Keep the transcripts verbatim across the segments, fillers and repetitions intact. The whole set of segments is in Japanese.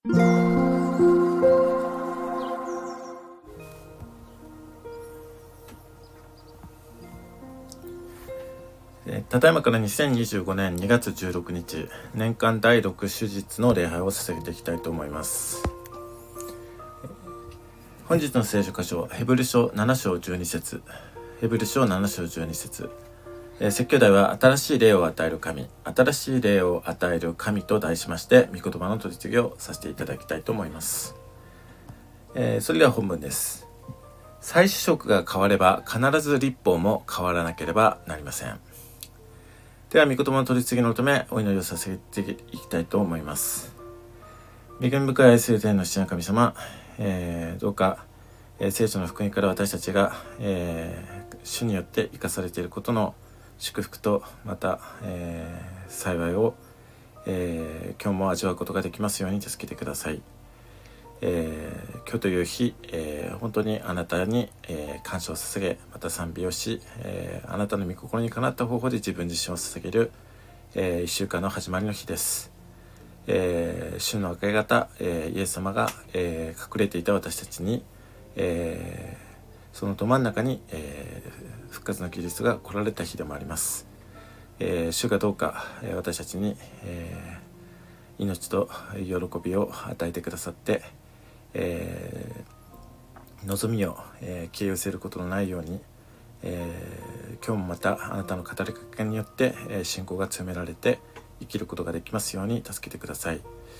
ただいまからにせんにじゅうごねんにがつじゅうろくにち、年間だいろく手術の礼拝を捧げていきたいと思います。本日の聖書箇所、ヘブル書なな章じゅうに節、ヘブル書なな章じゅうに節、えー、説教題は新しい霊を与える神、新しい霊を与える神と題しまして、御言葉の取り次ぎをさせていただきたいと思います。えー、それでは本文です。祭司職が変われば必ず律法も変わらなければなりません。では御言葉の取り次ぎのためお祈りをさせていきたいと思います。恵み深い愛する天の父な神様、えー、どうか、えー、聖書の福音から私たちが、えー、主によって生かされていることの祝福とまた、えー、幸いを、えー、今日も味わうことができますように助けてください。えー、今日という日、えー、本当にあなたに、えー、感謝を捧げ、また賛美をし、えー、あなたの御心にかなった方法で自分自身を捧げる、えー、一週間の始まりの日です。えー、主の明け方、えー、イエス様が、えー、隠れていた私たちに、えー、そのど真ん中に、えー、復活のキリストが来られた日でもあります。えー、主がどうか、えー、私たちに、えー、命と喜びを与えてくださって、えー、望みを、えー、消え失せることのないように、えー、今日もまたあなたの語りかけによって、えー、信仰が強められて生きることができますように助けてください。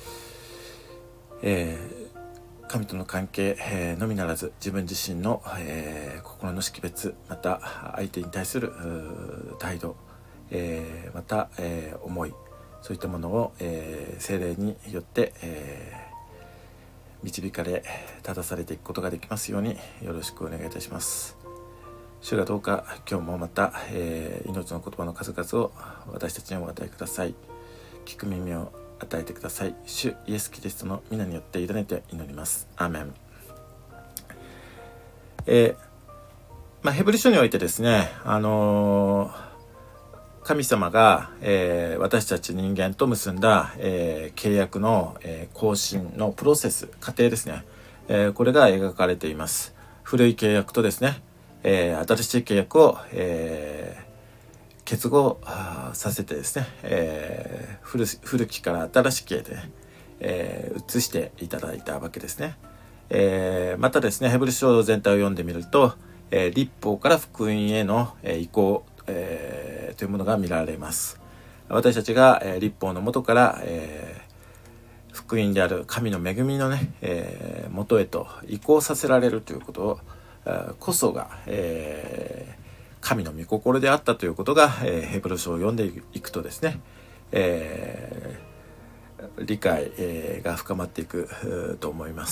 えー、神との関係、えー、のみならず自分自身の、えー、心の識別、また相手に対する態度、えー、また、えー、思い、そういったものを、えー、聖霊によって、えー導かれ正されていくことができますようによろしくお願いいたします。主がどうか今日もまた、えー、命の言葉の数々を私たちにお与えください。聞く耳を与えてください。主イエスキリストの皆によって委ねて祈ります。アーメン。えーまあ、ヘブル書においてですね、あのー神様が、えー、私たち人間と結んだ、えー、契約の、えー、更新のプロセス、過程ですね、えー、これが描かれています。古い契約とですね、えー、新しい契約を、えー、結合させてですね、えー、古, 古きから新しきへで、えー、移していただいたわけですね。えー、またですね、ヘブル書全体を読んでみると、えー、律法から福音への、えー、移行、えー、というものが見られます。私たちが、えー、律法の元から、えー、福音である神の恵みのね、えー、元へと移行させられるということを、えー、こそが、えー、神の御心であったということが、えー、ヘブル書を読んでいくとですね、えー、理解、えー、が深まっていくと思います。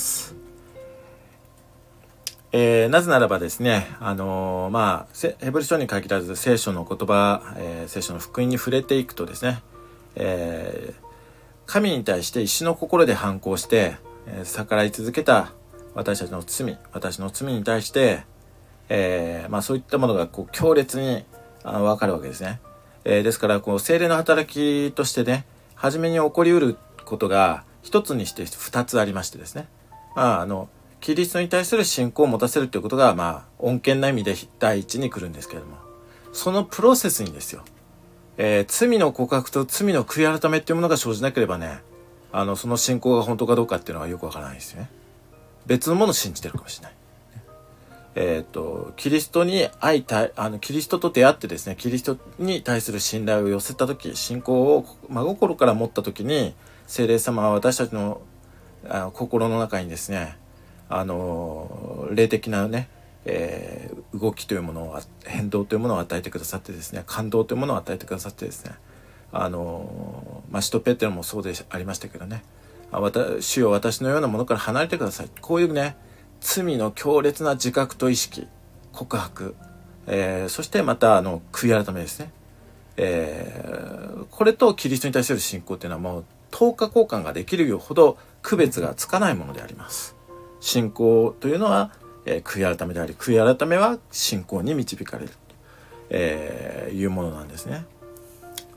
えー、なぜならばですね、あのー、まあ、ヘブル書に限らず聖書の言葉、えー、聖書の福音に触れていくとですね、えー、神に対して一種の心で反抗して、えー、逆らい続けた私たちの罪、私の罪に対して、えー、まあそういったものがこう強烈にあの分かるわけですね。えー、ですからこう聖霊の働きとしてね、初めに起こりうることが一つにして二つありましてですね、まああのキリストに対する信仰を持たせるということが、まあ、穏健な意味で第一に来るんですけれども、そのプロセスにですよ、えー、罪の告白と罪の悔い改めっていうものが生じなければね、あの、その信仰が本当かどうかっていうのはよくわからないですよね。別のものを信じてるかもしれない。えっと、キリストに愛た、あの、キリストと出会ってですね、キリストに対する信頼を寄せたとき、信仰を真心から持ったときに、聖霊様は私たちの、あの心の中にですね、あの霊的なね、えー、動きというものを変動というものを与えてくださってですね、感動というものを与えてくださってですね、あのまあ、使徒ペテロもそうでありましたけどね、主よ私のようなものから離れてください、こういうね罪の強烈な自覚と意識、告白、えー、そしてまたあの悔い改めですね、えー、これとキリストに対する信仰っていうのはもう等価交換ができるほど区別がつかないものであります。信仰というのは、えー、悔い改めであり、悔い改めは信仰に導かれると、えー、いうものなんですね。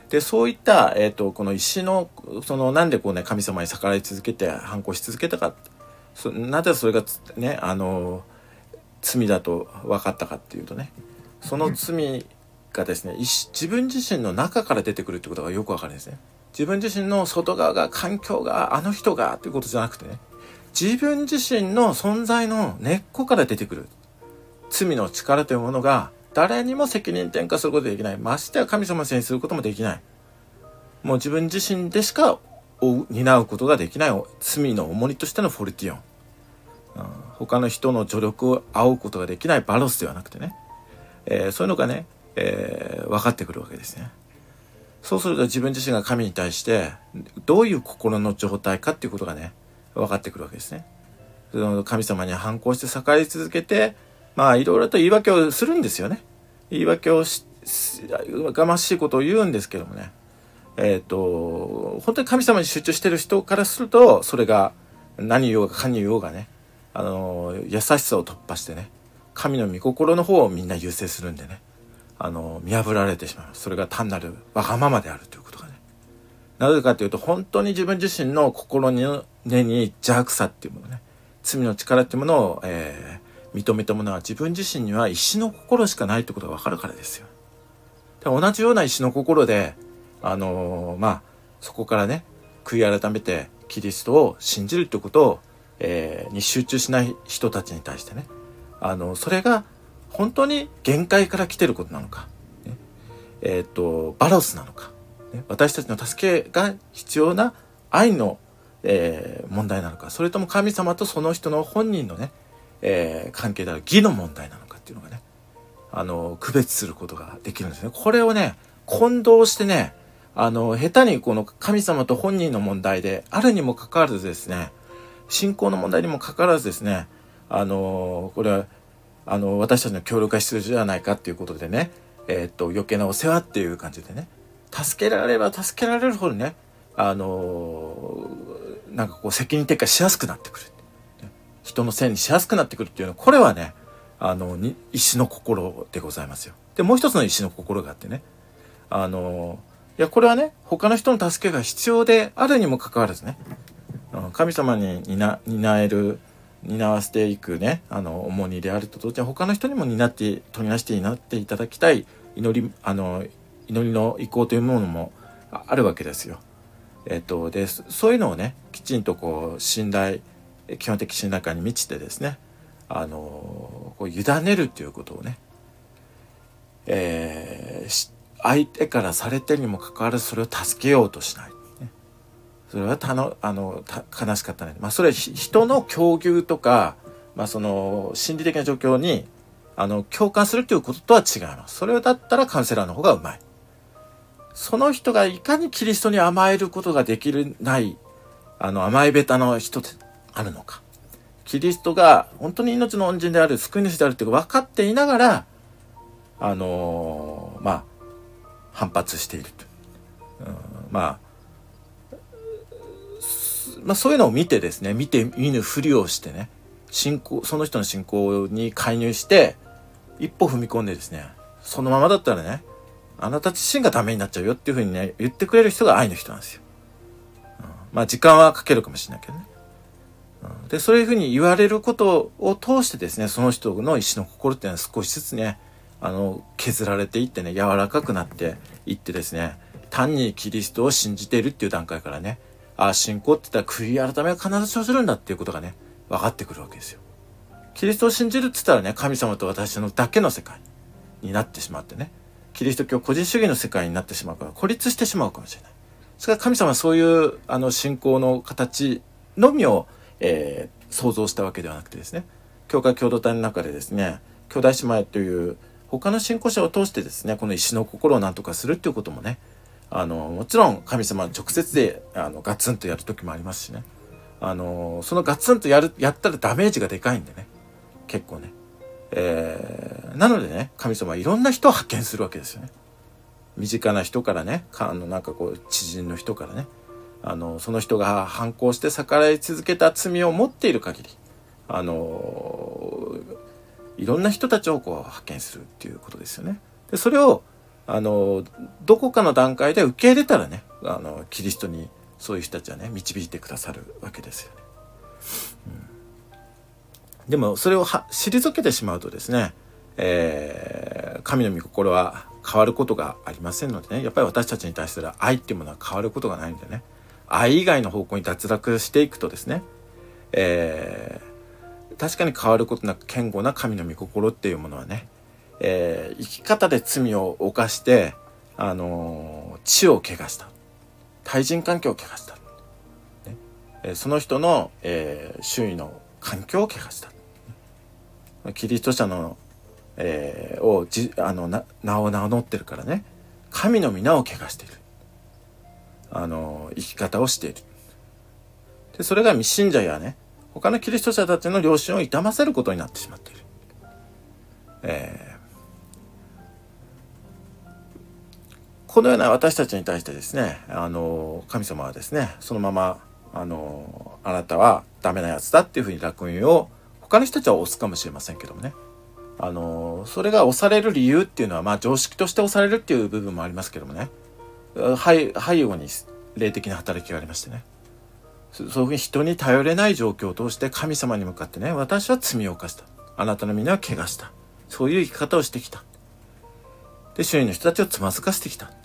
で、そういった、えっと、この石の、その、なんでこうね、神様に逆らい続けて反抗し続けたか、そなぜそれがね、あの、罪だと分かったかっていうとね、その罪がですね、自分自身の中から出てくるってことがよく分かるんですね。自分自身の外側が、環境が、あの人がっていうことじゃなくてね、自分自身の存在の根っこから出てくる罪の力というものが、誰にも責任転嫁することができない。ましてや神様にすることもできない。もう自分自身でしか担うことができない罪の重荷としてのフォルティオン。うん、他の人の助力を仰ぐことができないバロスではなくてね、えー、そういうのがね、えー、分かってくるわけですね。そうすると自分自身が神に対してどういう心の状態かっていうことがね、分かってくるわけですね。その神様に反抗して逆らい続けて、まあいろいろと言い訳をするんですよね。言い訳をし、がましいことを言うんですけどもね。えっと、本当に神様に集中してる人からすると、それが何言おうがかに言おうがね、あの、優しさを突破してね、神の御心の方をみんな優先するんでね、あの、見破られてしまう。それが単なるわがままであるということがね。なぜかというと、本当に自分自身の心の根に邪悪さっていうものね、罪の力っていうものを、えー認めたものは自分自身には石の心しかないってことが分かるからですよ。で同じような石の心で、あのー、まあそこからね悔い改めてキリストを信じるってことを、えー、に集中しない人たちに対してね、あのそれが本当に限界から来てることなのか、ね、えっとバロスなのか、ね、私たちの助けが必要な愛の、えー、問題なのか、それとも神様とその人の本人のねえー、関係である義の問題なのかっていうのがね、あの区別することができるんですね。これをね混同してね、あの下手にこの神様と本人の問題であるにもかかわらずですね、信仰の問題にもかかわらずですね、あのこれはあの私たちの協力が必要じゃないかっていうことでね、えー、っと余計なお世話っていう感じでね、助けられれば助けられるほどね、あのなんかこう責任転嫁しやすくなってくる。人のせいにしやすくなってくるっていうのは、これはね、あの、に石の心でございますよ。で、もう一つの石の心があってね、あの、いや、これはね、他の人の助けが必要であるにもかかわらずね、神様に担、担える、担わせていくね、あの、重荷であると同時に、他の人にも担って、取りなして担っていただきたい祈り、あの、祈りの意向というものもあるわけですよ。えっと、で、そういうのをね、きちんとこう、信頼、基本的信頼感に満ちてですね、あのこう委ねるということをね、えー、相手からされてにもかかわらずそれを助けようとしない、ね、それはたのあのた悲しかったね。まあそれは人の境遇とか、まあその心理的な状況にあの共感するということとは違います。それだったらカウンセラーの方がうまい。その人がいかにキリストに甘えることができるないあの甘えべたの人あるのか、キリストが本当に命の恩人である、救い主であるということが分かっていながら、あのー、まあ反発していると、うん、まあ、まあそういうのを見てですね、見て見ぬふりをしてね、信仰その人の信仰に介入して一歩踏み込んでですね、そのままだったらね、あなた自身がダメになっちゃうよっていうふうにね言ってくれる人が愛の人なんですよ。うん、まあ時間はかけるかもしれないけどね。で、そういうふうに言われることを通してですね、その人の石の心っていうのは少しずつね、あの、削られていってね、柔らかくなっていってですね、単にキリストを信じているっていう段階からね、ああ、信仰って言ったら悔い改めが必ず生じるんだっていうことがね、分かってくるわけですよ。キリストを信じるって言ったらね、神様と私のだけの世界になってしまってね、キリスト教個人主義の世界になってしまうから、孤立してしまうかもしれない。それから神様はそういうあの信仰の形のみをえー、想像したわけではなくてですね、教会共同体の中でですね、兄弟姉妹という他の信仰者を通してですね、この石の心を何とかするっていうこともね、あのもちろん神様直接であのガツンとやる時もありますしね、あのそのガツンとやるやったらダメージがでかいんでね、結構ね、えー、なのでね、神様はいろんな人を派遣するわけですよね。身近な人からね、あのなんかこう知人の人からね、あのその人が反抗して逆らい続けた罪を持っている限り、あのいろんな人たちをこう派遣するっていうことですよね。でそれをあのどこかの段階で受け入れたらね、あのキリストにそういう人たちはね導いてくださるわけですよね。うん、でもそれをは退けてしまうとですね、えー、神の御心は変わることがありませんのでね、やっぱり私たちに対する愛っていうものは変わることがないんでね、愛以外の方向に脱落していくとですね、えー、確かに変わることなく堅固な神の御心っていうものはね、えー、生き方で罪を犯して、あのー、地を汚した対人関係を汚した、ねえー、その人の、えー、周囲の環境を汚した、キリスト者の、えー、をじあのな名を名乗ってるからね、神の皆を汚している、あのー、生き方をしている。でそれが未信者やね他のキリスト者たちの良心を痛ませることになってしまっている。えーこのような私たちに対してですね、あの神様はですね、そのままあのあなたはダメなやつだっていうふうに烙印を他の人たちは押すかもしれませんけどもね、あのそれが押される理由っていうのは、まあ常識として押されるっていう部分もありますけどもね、背後に霊的な働きがありましてね、そういうふうに人に頼れない状況を通して神様に向かってね、私は罪を犯した、あなたの皆は怪我した、そういう生き方をしてきた、で周囲の人たちをつまずかせてきた、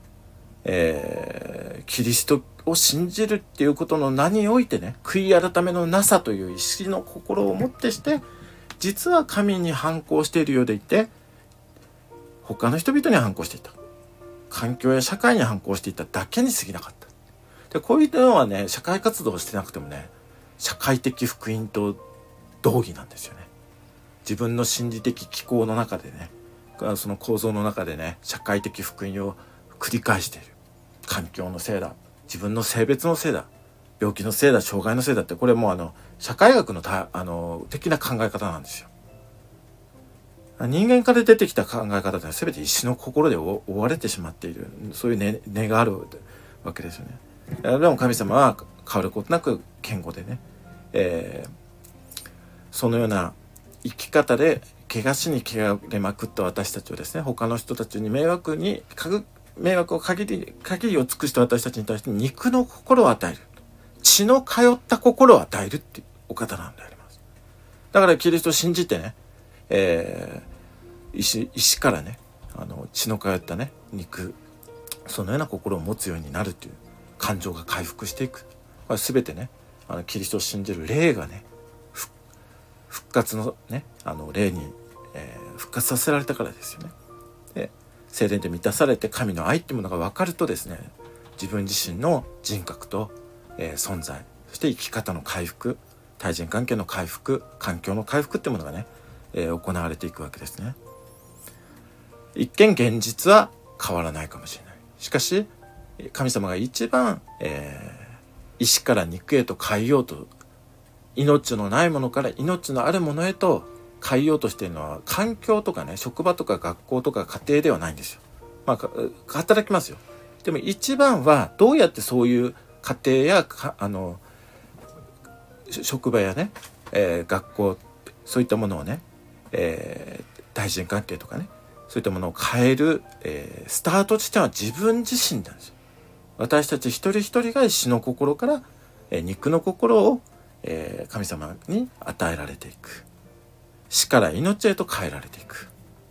えー、キリストを信じるっていうことの名においてね、悔い改めのなさという意識の心をもってして実は神に反抗しているようでいて他の人々に反抗していた、環境や社会に反抗していただけに過ぎなかった。でこういうのはね、社会活動をしてなくてもね、社会的福音と同義なんですよね。自分の心理的機構の中でね、その構造の中でね、社会的福音を繰り返している。環境のせいだ、自分の性別のせいだ、病気のせいだ、障害のせいだって、これもうあの社会学のたあの的な考え方なんですよ。人間から出てきた考え方って全て石の心で覆われてしまっている、そういう 根, 根があるわけですよね。でも神様は変わることなく堅固でね、えー、そのような生き方で怪我しに汚れまくった私たちをですね、他の人たちに迷惑にかぐ迷惑を限り限りを尽くした私たちに対して肉の心を与える、血の通った心を与えるっていうお方なんであります。だからキリストを信じてね、えー、石, 石からね、あの血の通ったね肉、そのような心を持つようになるという感情が回復していく。これ全てね、あのキリストを信じる霊がね、復活のね、あの霊に、えー、復活させられたからですよね。で聖霊で満たされて神の愛っていうものが分かるとですね、自分自身の人格と、えー、存在、そして生き方の回復、対人関係の回復、環境の回復っていうものがね、えー、行われていくわけですね。一見現実は変わらないかもしれない。しかし神様が一番、えー、石から肉へと変えようと、命のないものから命のあるものへと変えようとしているのは環境とかね、職場とか学校とか家庭ではないんですよ。まあ働きますよ。でも一番はどうやってそういう家庭やあの職場やね、えー、学校、そういったものをね、えー、対人関係とかね、そういったものを変える、えー、スタート地点は自分自身なんですよ。私たち一人一人が死の心から、えー、肉の心を、えー、神様に与えられていく。死から命へと変えられていく。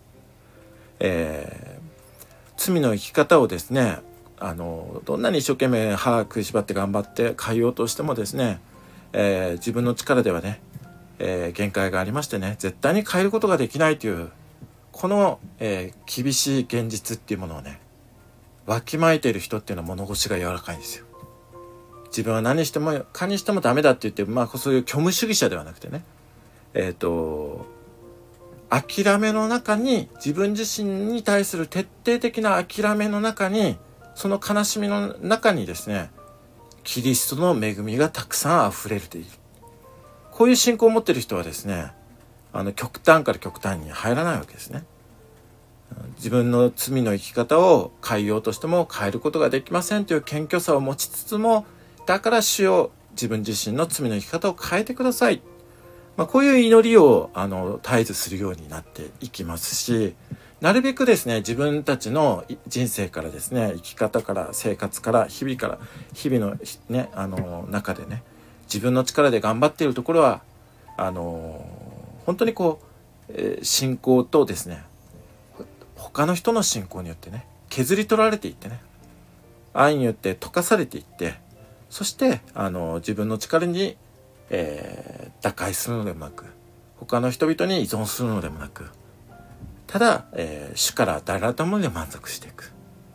えー、罪の生き方をですね、あのどんなに一生懸命歯食いしばって頑張って変えようとしてもですね、えー、自分の力ではね、えー、限界がありましてね、絶対に変えることができないというこの、えー、厳しい現実っていうものをね、わきまえている人っていうのは物腰が柔らかいんですよ。自分は何してもかにしてもダメだって言って、まあそういう虚無主義者ではなくてね、えっと諦めの中に、自分自身に対する徹底的な諦めの中に、その悲しみの中にですね、キリストの恵みがたくさん溢れている。こういう信仰を持っている人はですね、あの極端から極端に入らないわけですね。自分の罪の生き方を変えようとしても変えることができませんという謙虚さを持ちつつも、だから主よ、自分自身の罪の生き方を変えてください、まあ、こういう祈りをあの絶えずするようになっていきますし、 なるべくですね、自分たちの人生からですね、生き方から生活から日々から日々のね、あの中でね、自分の力で頑張っているところはあの本当にこう、えー、信仰とですね、他の人の信仰によってね、削り取られていってね、愛によって溶かされていって、そしてあの自分の力に、えー、打開するのでもなく、他の人々に依存するのでもなく、ただ、えー、主から与えられたもので満足していく。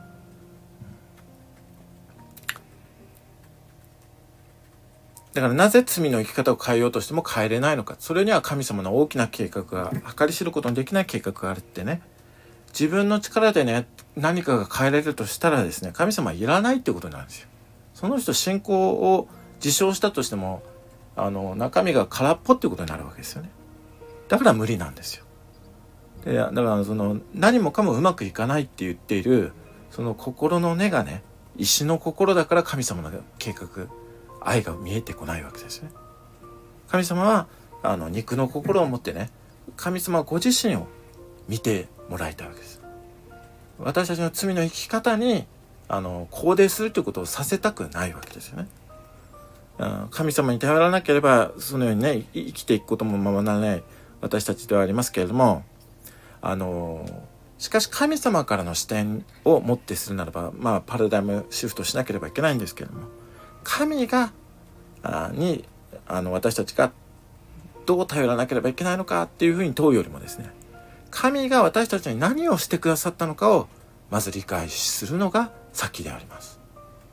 だからなぜ罪の生き方を変えようとしても変えれないのか。それには神様の大きな計画が、計り知ることのできない計画があるってね。自分の力でね、何かが変えられるとしたらですね、神様はいらないってことなんですよ。その人信仰を自称したとしても、あの中身が空っぽっていうことになるわけですよね。だから無理なんですよ。でだからその何もかもうまくいかないって言っているその心の根がね、石の心だから神様の計画、愛が見えてこないわけですよね。神様はあの肉の心を持ってね、神様ご自身を見てもらいたいわけです。私たちの罪の生き方にあの肯定するということをさせたくないわけですよね。神様に頼らなければそのようにね、生きていくこともままならない私たちではありますけれども、あのしかし神様からの視点を持ってするならば、まあパラダイムシフトしなければいけないんですけれども、神があにあの私たちがどう頼らなければいけないのかっていうふうに問うよりもですね、神が私たちに何をしてくださったのかをまず理解するのが先であります。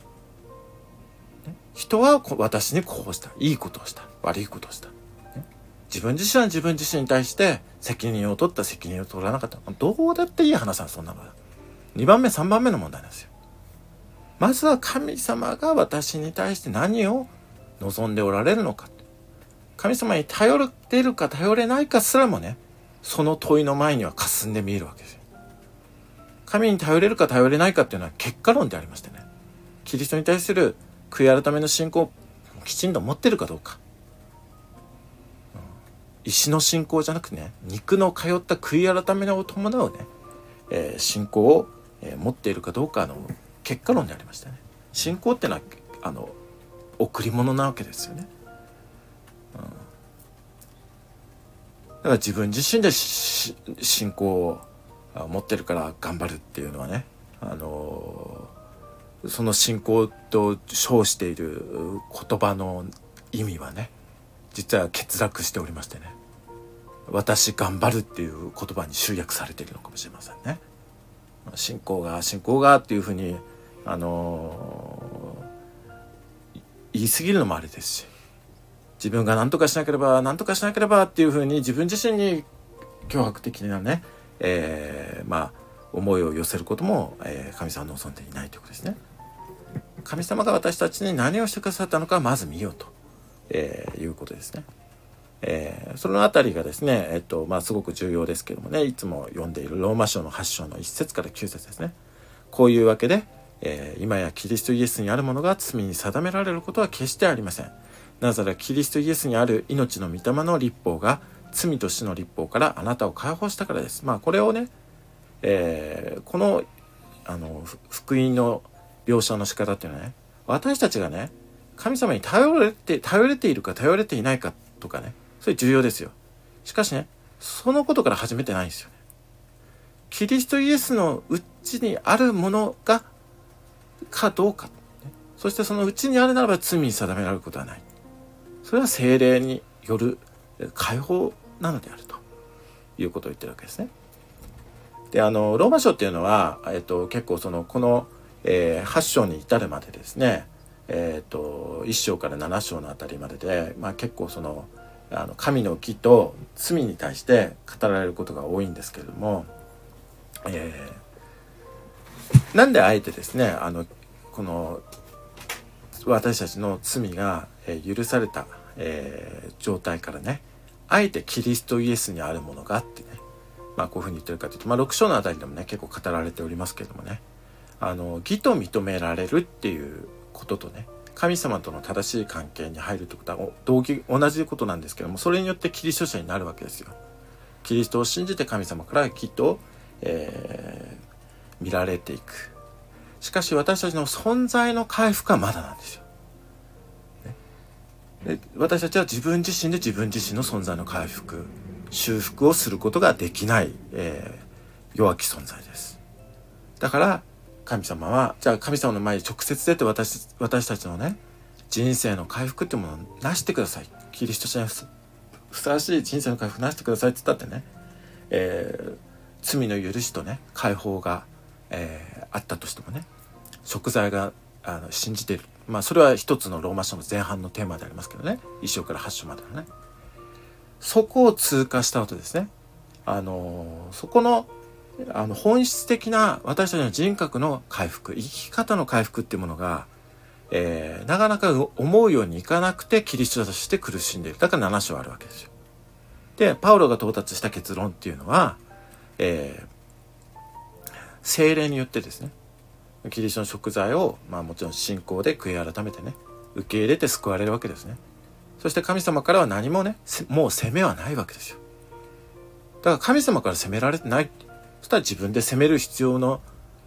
人は私にこうした、いいことをした、悪いことをした、自分自身は自分自身に対して責任を取った、責任を取らなかった、どうだっていい話なん、そんなのはにばんめさんばんめの問題なんですよ。まずは神様が私に対して何を望んでおられるのか、神様に頼っているか頼れないかすらもね、その問いの前には霞んで見えるわけですよ。神に頼れるか頼れないかっていうのは結果論でありましてね、キリストに対する悔い改めの信仰をきちんと持ってるかどうか、石の信仰じゃなくてね、肉の通った悔い改めを伴うね、えー、信仰を、えー、持っているかどうかの結果論でありましたね。信仰ってのはあの贈り物なわけですよね。うん、だから自分自身で信仰を持ってるから頑張るっていうのはね、あのー、その信仰と称している言葉の意味はね、実は欠落しておりましてね、私頑張るっていう言葉に集約されているのかもしれませんね。信仰が信仰がっていうふうに、あのー、言い過ぎるのもあれですし、自分が何とかしなければ何とかしなければっていうふうに自分自身に脅迫的なね、えー、まあ思いを寄せることも、えー、神様は望んでいないということですね。神様が私たちに何をしてくださったのかまず見ようと、えー、いうことですね。えー、そのあたりがですね、えっとまあすごく重要ですけどもね、いつも読んでいるローマ書のはち章のいち節からきゅう節ですね。こういうわけで、えー、今やキリストイエスにあるものが罪に定められることは決してありません。なぜならキリストイエスにある命の御霊の律法が罪と死の律法からあなたを解放したからです。まあこれをね、えー、このあの福音の描写の仕方っていうのはね、私たちがね、神様に頼れて頼れているか頼れていないかとかね、それ重要ですよ。しかしね、そのことから始めてないんですよね。キリストイエスのうちにあるものがかどうか、ね、そしてそのうちにあるならば罪に定められることはない。それは聖霊による解放なのであるということを言ってるわけですね。で、あのローマ書っていうのは、えっと、結構そのこの、えー、はち章に至るまでですね、えっといち章からなな章のあたりまでで、まあ、結構そのあの神の義と罪に対して語られることが多いんですけれども、えー、なんであえてですね、あのこの私たちの罪が許された、えー、状態からね、あえてキリストイエスにあるものがあってね、まあこういうふうに言ってるかというと、まあろく章のあたりでもね結構語られておりますけれどもね、あの義と認められるっていうこととね、神様との正しい関係に入るということは同義同じことなんですけども、それによってキリスト者になるわけですよ。キリストを信じて神様から義と、 えー、見られていく。しかし私たちの存在の回復はまだなんですよ。で私たちは自分自身で自分自身の存在の回復修復をすることができない、えー、弱き存在です。だから神様はじゃあ神様の前に直接出て 私, 私たちのね人生の回復っていうものをなしてください、キリスト者にふさわしい人生の回復なしてくださいって言ったってね、えー、罪の許しとね解放が、えー、あったとしてもね贖罪があの信じている、まあそれは一つのローマ書の前半のテーマでありますけどね、一章から八章までのね、そこを通過した後ですね、あのそこのあの本質的な私たちの人格の回復、生き方の回復っていうものが、えー、なかなか思うようにいかなくてキリスト者として苦しんでいる。だからなな章あるわけですよ。でパウロが到達した結論っていうのは、えー、聖霊によってですねキリストの贖罪を、まあ、もちろん信仰で悔い改めてね受け入れて救われるわけですね。そして神様からは何もねもう責めはないわけですよ。だから神様から責められてない、そしたら自分で責める必要の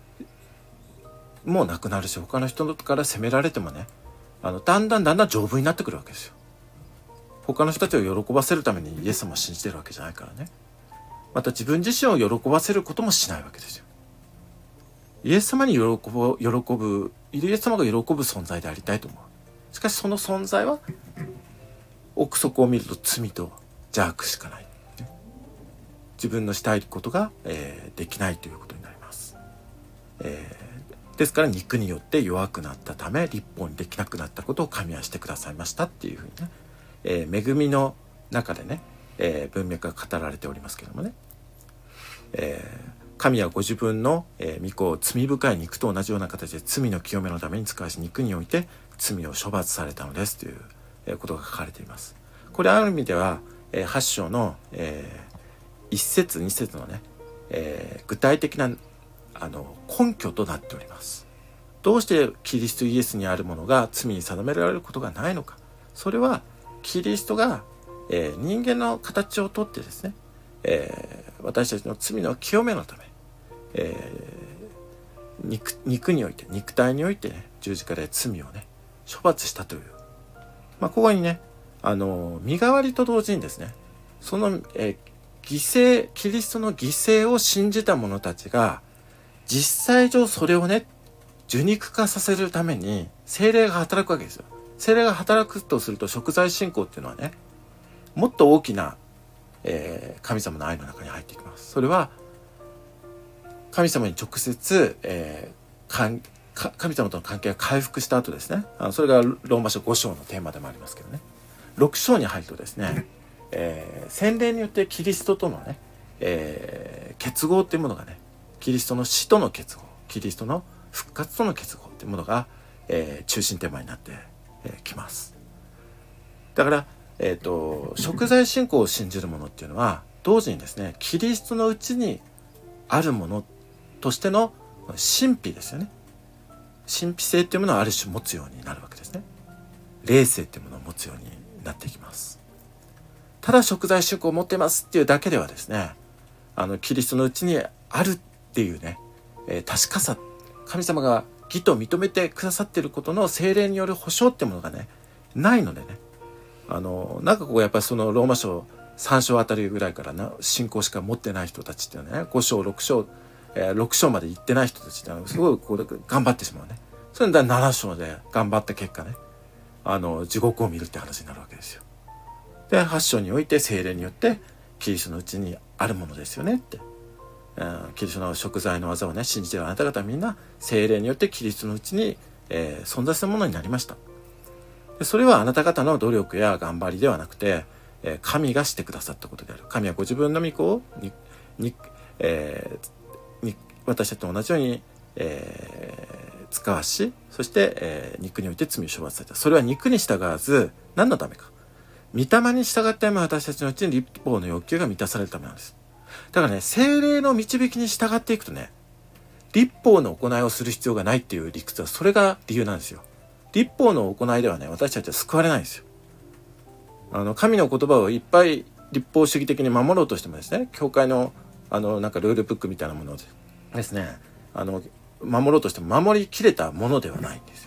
もうなくなるし、他の人から責められてもねあのだんだんだんだん丈夫になってくるわけですよ。他の人たちを喜ばせるためにイエス様を信じてるわけじゃないからね。また自分自身を喜ばせることもしないわけですよ。イエス様に喜ぶ、喜ぶ、イエス様が喜ぶ存在でありたいと思う。しかしその存在は奥底を見ると罪と邪悪しかない。自分のしたいことが、えー、できないということになります。えー、ですから肉によって弱くなったため立法にできなくなったことを神はしてくださいましたっていうふうにね、えー、恵みの中でね、えー、文脈が語られておりますけどもね、えー神はご自分の、えー、御子を罪深い肉と同じような形で罪の清めのために使わし肉において罪を処罰されたのですという、えー、ことが書かれています。これある意味では、えー、はち章の、えー、いち節に節のね、えー、具体的なあの根拠となっております。どうしてキリストイエスにあるものが罪に定められることがないのか。それはキリストが、えー、人間の形をとってですね、えー、私たちの罪の清めのため、えー、肉, 肉において肉体において、ね、十字架で罪をね処罰したという、まあ、ここにねあの身代わりと同時にですねその、えー、犠牲キリストの犠牲を信じた者たちが実際上それをね受肉化させるために聖霊が働くわけですよ。聖霊が働くとすると贖罪信仰っていうのはねもっと大きなえー、神様の愛の中に入っていきます。それは神様に直接、えー、神様との関係が回復した後ですね、あのそれがローマ書ご章のテーマでもありますけどね、ろく章に入るとですね、えー、洗礼によってキリストとのね、えー、結合っていうものがねキリストの死との結合、キリストの復活との結合っていうものが、えー、中心テーマになってき、えー、ます。だからえーと、贖罪信仰を信じる者っていうのは同時にですねキリストのうちにあるものとしての神秘ですよね。神秘性っていうものをある種持つようになるわけですね。霊性っていうものを持つようになっていきます。ただ贖罪信仰を持ってますっていうだけではですねあのキリストのうちにあるっていうね、えー、確かさ、神様が義と認めてくださっていることの聖霊による保証っていうものがねないのでね、あのなんかこうやっぱりそのローマ書さん章あたりぐらいからな信仰しか持ってない人たちっていうのはねご章ろく章、えー、ろく章まで行ってない人たちっていうのはすごいこう頑張ってしまうね。それでなな章で頑張った結果ねあの地獄を見るって話になるわけですよ。ではち章において聖霊によってキリストのうちにあるものですよねって、えー、キリストの贖罪の技をね信じているあなた方はみんな聖霊によってキリストのうちに、えー、存在するものになりました。それはあなた方の努力や頑張りではなくて神がしてくださったことである。神はご自分の御子をにに、えー、に私たちと同じように、えー、使わし、そして、えー、肉において罪を処罰された。それは肉に従わず何のためか、御霊に従って私たちのうちに立法の欲求が満たされるためなんです。だからね聖霊の導きに従っていくとね立法の行いをする必要がないっていう理屈はそれが理由なんですよ。立法の行いではね私たちは救われないんですよ。あの神の言葉をいっぱい立法主義的に守ろうとしてもですね教会のあのなんかルールブックみたいなものでですね、あの守ろうとしても守りきれたものではないんですよ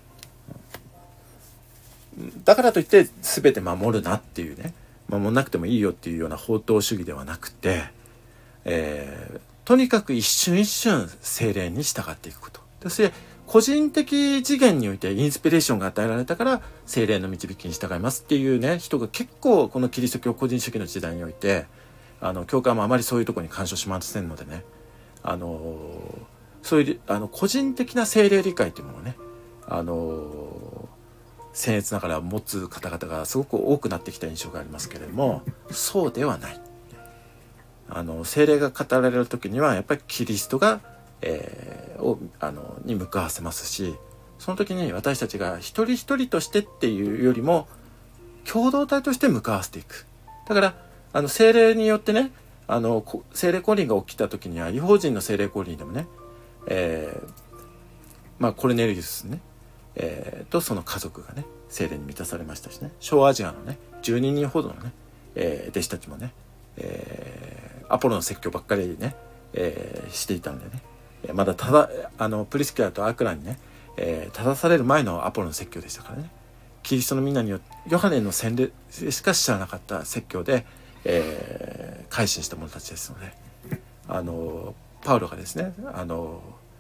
ね。だからといって全て守るなっていうね、守んなくてもいいよっていうような法統主義ではなくて、えー、とにかく一瞬一瞬聖霊に従っていくこと。そして個人的次元においてインスピレーションが与えられたから聖霊の導きに従いますっていうね人が結構このキリスト教個人主義の時代において、あの教会もあまりそういうところに干渉しませんのでね、あのそういうあの個人的な聖霊理解というものをね、あの僭越ながら持つ方々がすごく多くなってきた印象がありますけれども、そうではない。あの聖霊が語られる時にはやっぱりキリストが、えー、をあのに向かわせますし、その時に私たちが一人一人としてっていうよりも共同体として向かわせていく。だからあの聖霊によってね、あの聖霊降臨が起きた時には異邦人の聖霊降臨でもね、えー、まあコルネリウスね、えー、とその家族がね聖霊に満たされましたしね、小アジアのねじゅうににんほどのね、えー、弟子たちもね、えー、アポロの説教ばっかりね、えー、していたんでね、まだただあのプリスキラとアクラにね、えー、正される前のアポロの説教でしたからね、キリストのみんなによってヨハネの洗礼しか知らなかった説教で、えー、改心した者たちですので、あのパウロがですね、あの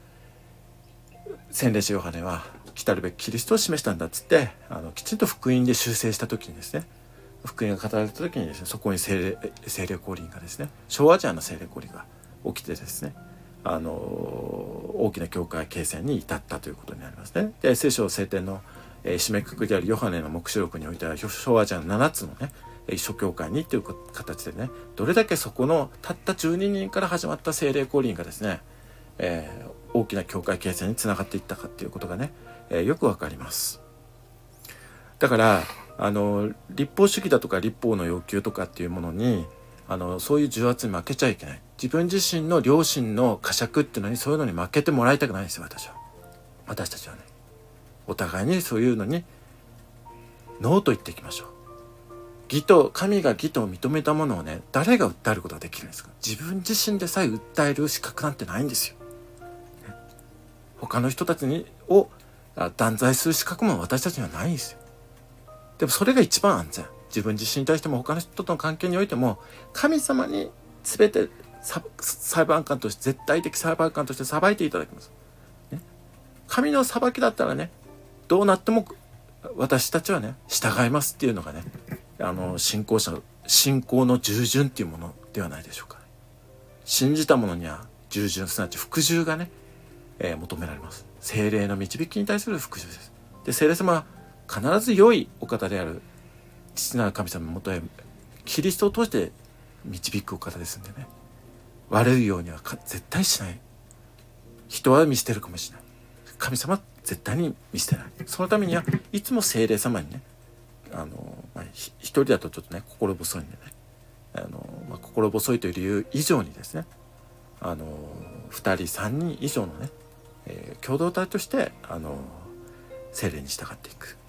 洗礼者ヨハネは来たるべきキリストを示したんだっつって、あのきちんと福音で修正した時にですね、福音が語られた時にですね、そこに聖霊、聖霊降臨がですね、小アジアの聖霊降臨が起きてですね、あの大きな教会形成に至ったということになりますね。で聖書聖典の、えー、締めくくりであるヨハネの黙示録においては小アジアのななつのね諸教会にという形でね、どれだけそこのたったじゅうににんから始まった聖霊降臨がですね、えー、大きな教会形成につながっていったかっていうことがね、えー、よくわかります。だからあの立法主義だとか立法の要求とかっていうものにあのそういう重圧に負けちゃいけない。自分自身の良心の呵責っていうのにそういうのに負けてもらいたくないんですよ。私は私たちはね、お互いにそういうのにノーと言っていきましょう。義と神が義と認めたものをね、誰が訴えることができるんですか。自分自身でさえ訴える資格なんてないんですよ、ね、他の人たちにを断罪する資格も私たちにはないんですよ。でもそれが一番安全。自分自身に対しても他の人との関係においても神様に全て裁判官として絶対的裁判官として裁いていただきます、ね、神の裁きだったらね、どうなっても私たちはね従いますっていうのがね、あの信仰者信仰の従順っていうものではないでしょうか、ね、信じた者には従順、すなわち服従がね、えー、求められます。聖霊の導きに対する服従です。で聖霊様は必ず良いお方である父なる神様のもとへキリストを通して導くお方ですんでね、悪いようには絶対しない。人は見捨てるかもしれない、神様は絶対に見捨てない。そのためにはいつも聖霊様にね、あの、まあ、一人だとちょっとね心細いんでね、あの、まあ、心細いという理由以上にですね、あの二人三人以上のね、えー、共同体としてあの聖霊に従っていく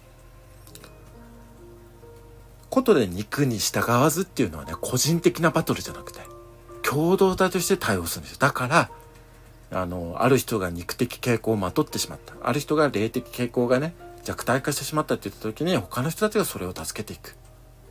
ことで、肉に従わずっていうのはね、個人的なバトルじゃなくて共同体として対応するんですよ。だからあのある人が肉的傾向をまとってしまった、ある人が霊的傾向がね弱体化してしまったって言った時に、他の人たちがそれを助けていく。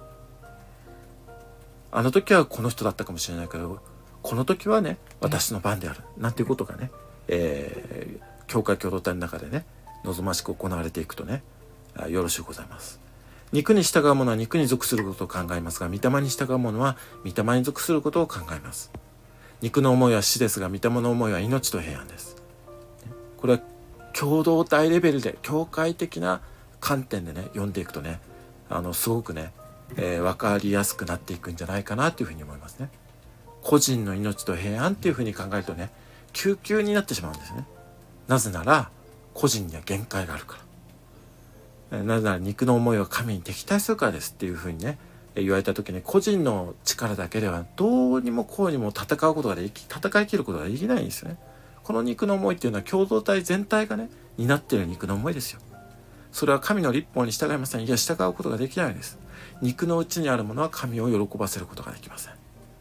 あの時はこの人だったかもしれないけど、この時はね私の番であるなんていうことがね、えー、教会共同体の中でね望ましく行われていくとね、よろしゅうございます。肉に従う者は肉に属することを考えますが、御霊に従う者は御霊に属することを考えます。肉の思いは死ですが、御霊の思いは命と平安です。これは共同体レベルで教会的な観点でね読んでいくとね、あのすごくね、えー、分かりやすくなっていくんじゃないかなというふうに思いますね。個人の命と平安っていうふうに考えるとね、救急になってしまうんですね。なぜなら個人には限界があるから。なぜなら肉の思いは神に敵対するからですっていうふうにね言われた時に、個人の力だけではどうにもこうにも戦うことができ戦い切ることができないんですよね。この肉の思いっていうのは共同体全体がね担っている肉の思いですよ。それは神の律法に従いません。いや従うことができないんです。肉の内にあるものは神を喜ばせることができません。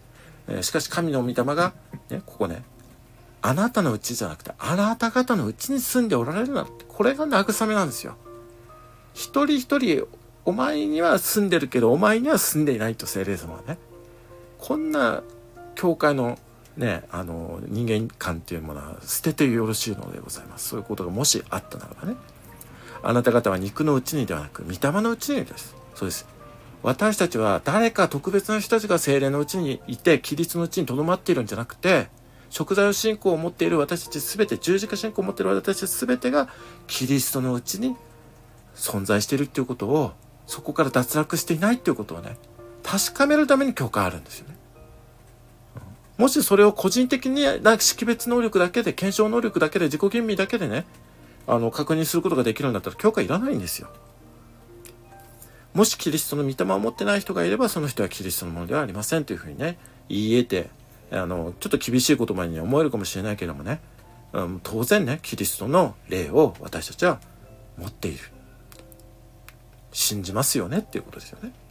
えー、しかし神の御霊が、ね、ここね、あなたのうちじゃなくて、あなた方のうちに住んでおられるなって、これが慰めなんですよ。一人一人、お前には住んでるけど、お前には住んでいないと、聖霊様はね。こんな教会のね、あの、人間観っていうものは捨ててよろしいのでございます。そういうことがもしあったならばね。あなた方は肉のうちにではなく、御霊のうちにです。そうです。私たちは誰か特別な人たちが聖霊のうちにいて、キリストのうちに留まっているんじゃなくて、贖罪の信仰を持っている私たちすべて、十字架信仰を持っている私たちすべてが、キリストのうちに存在しているっていうことを、そこから脱落していないっていうことをね、確かめるために教会あるんですよね。もしそれを個人的に識別能力だけで、検証能力だけで、自己吟味だけでね、あの、確認することができるんだったら、教会いらないんですよ。もしキリストの御霊を持ってない人がいれば、その人はキリストのものではありませんというふうにね、言い得て、あの、ちょっと厳しい言葉に思えるかもしれないけれどもね、うん、当然ね、キリストの霊を私たちは持っている。信じますよねっていうことですよね。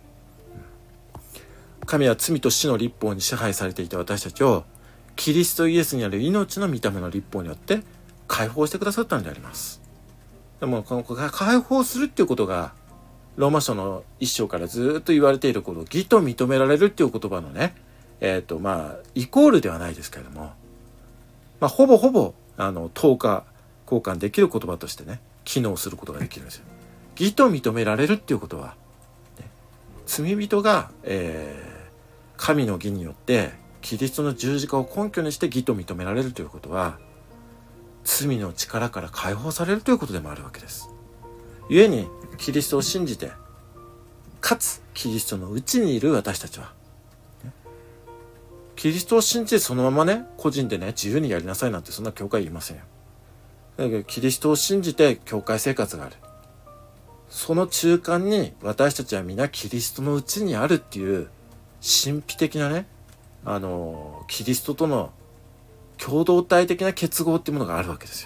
神は罪と死の律法に支配されていた私たちをキリストイエスにある命の御霊の律法によって解放してくださったのであります。でもこの解放するっていうことがローマ書の一章からずっと言われていることを義と認められるっていう言葉のね、えっとまあイコールではないですけれども、まあほぼほぼあの等価交換できる言葉としてね機能することができるんですよ。義と認められるっていうことは、ね、罪人が、えー神の義によってキリストの十字架を根拠にして義と認められるということは、罪の力から解放されるということでもあるわけです。故にキリストを信じて、かつキリストのうちにいる私たちは、ね、キリストを信じてそのままね、個人でね自由にやりなさいなんてそんな教会言いませんよ。だけどキリストを信じて教会生活がある。その中間に私たちは皆キリストのうちにあるっていう神秘的なね、あのキリストとの共同体的な結合っていうものがあるわけですよ。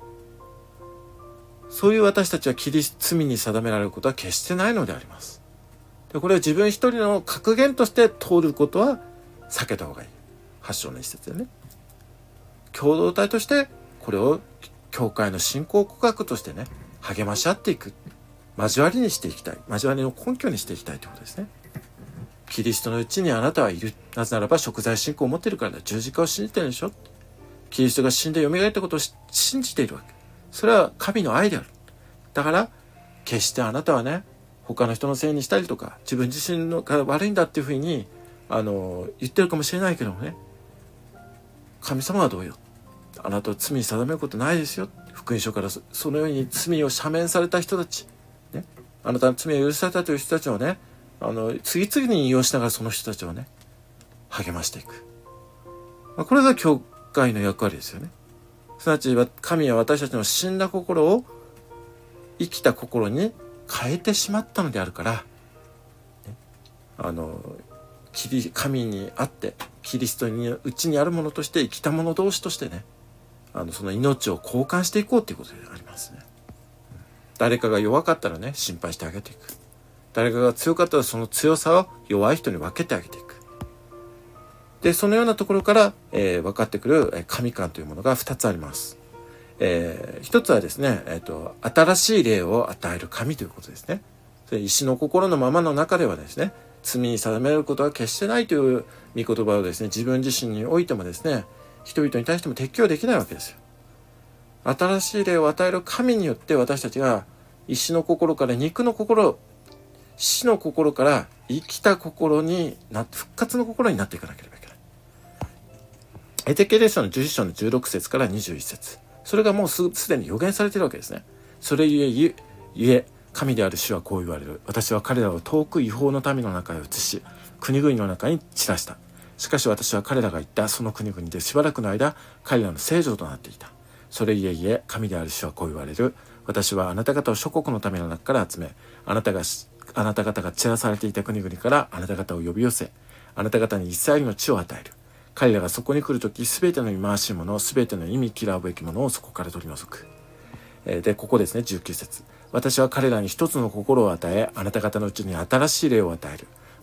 そういう私たちはキリスト罪に定められることは決してないのであります。でこれを自分一人の格言として通ることは避けた方がいい。八章の一節でね、共同体としてこれを教会の信仰告白としてね励まし合っていく、交わりにしていきたい、交わりの根拠にしていきたいということですね。キリストのうちにあなたはいる。なぜならば贖罪信仰を持っているからだ。十字架を信じてるでしょ。キリストが死んで蘇ったことを信じているわけ。それは神の愛である。だから決してあなたはね他の人のせいにしたりとか自分自身のが悪いんだっていうふうにあの言ってるかもしれないけどもね、神様はどうよ。あなたは罪に定めることないですよ。福音書から そ, そのように罪を赦免された人たち、ね、あなたの罪を許されたという人たちをね、あの次々に引用しながらその人たちをね励ましていく、まあ、これが教会の役割ですよね。すなわち神は私たちの死んだ心を生きた心に変えてしまったのであるから、ね、あの神にあってキリストにうちにあるものとして生きた者同士としてね、あのその命を交換していこうということでありますね。誰かが弱かったらね心配してあげていく。誰かが強かったらその強さを弱い人に分けてあげていく。でそのようなところから、えー、分かってくる神観というものがふたつあります。えー、ひとつはですね、えーと、新しい霊を与える神ということですね。それ石の心のままの中ではですね、罪に定めることは決してないという御言葉をですね、自分自身においてもですね、人々に対しても適用できないわけですよ。新しい霊を与える神によって私たちが石の心から肉の心、死の心から生きた心になって復活の心になっていかなければいけない。エゼキエル書のじゅういっ章のじゅうろく節からにじゅういち節、それがもう す, すでに予言されているわけですね。それゆえゆえ神である主はこう言われる。私は彼らを遠く違法の民の中へ移し、国々の中に散らした。しかし私は彼らが行ったその国々でしばらくの間彼らの聖女となっていた。それゆえゆえ神である主はこう言われる。私はあなた方を諸国の民の中から集め、あなたがあなた方が散らされていた国々からあなた方を呼び寄せ、あなた方にイスラエルの地を与える。彼らがそこに来るとき、すべての忌まわしいもの、すべての意味嫌うべきものをそこから取り除く。えー、で、ここですね、じゅうきゅう節。私は彼らに一つの心を与え、あなた方のうちに新しい霊を与える。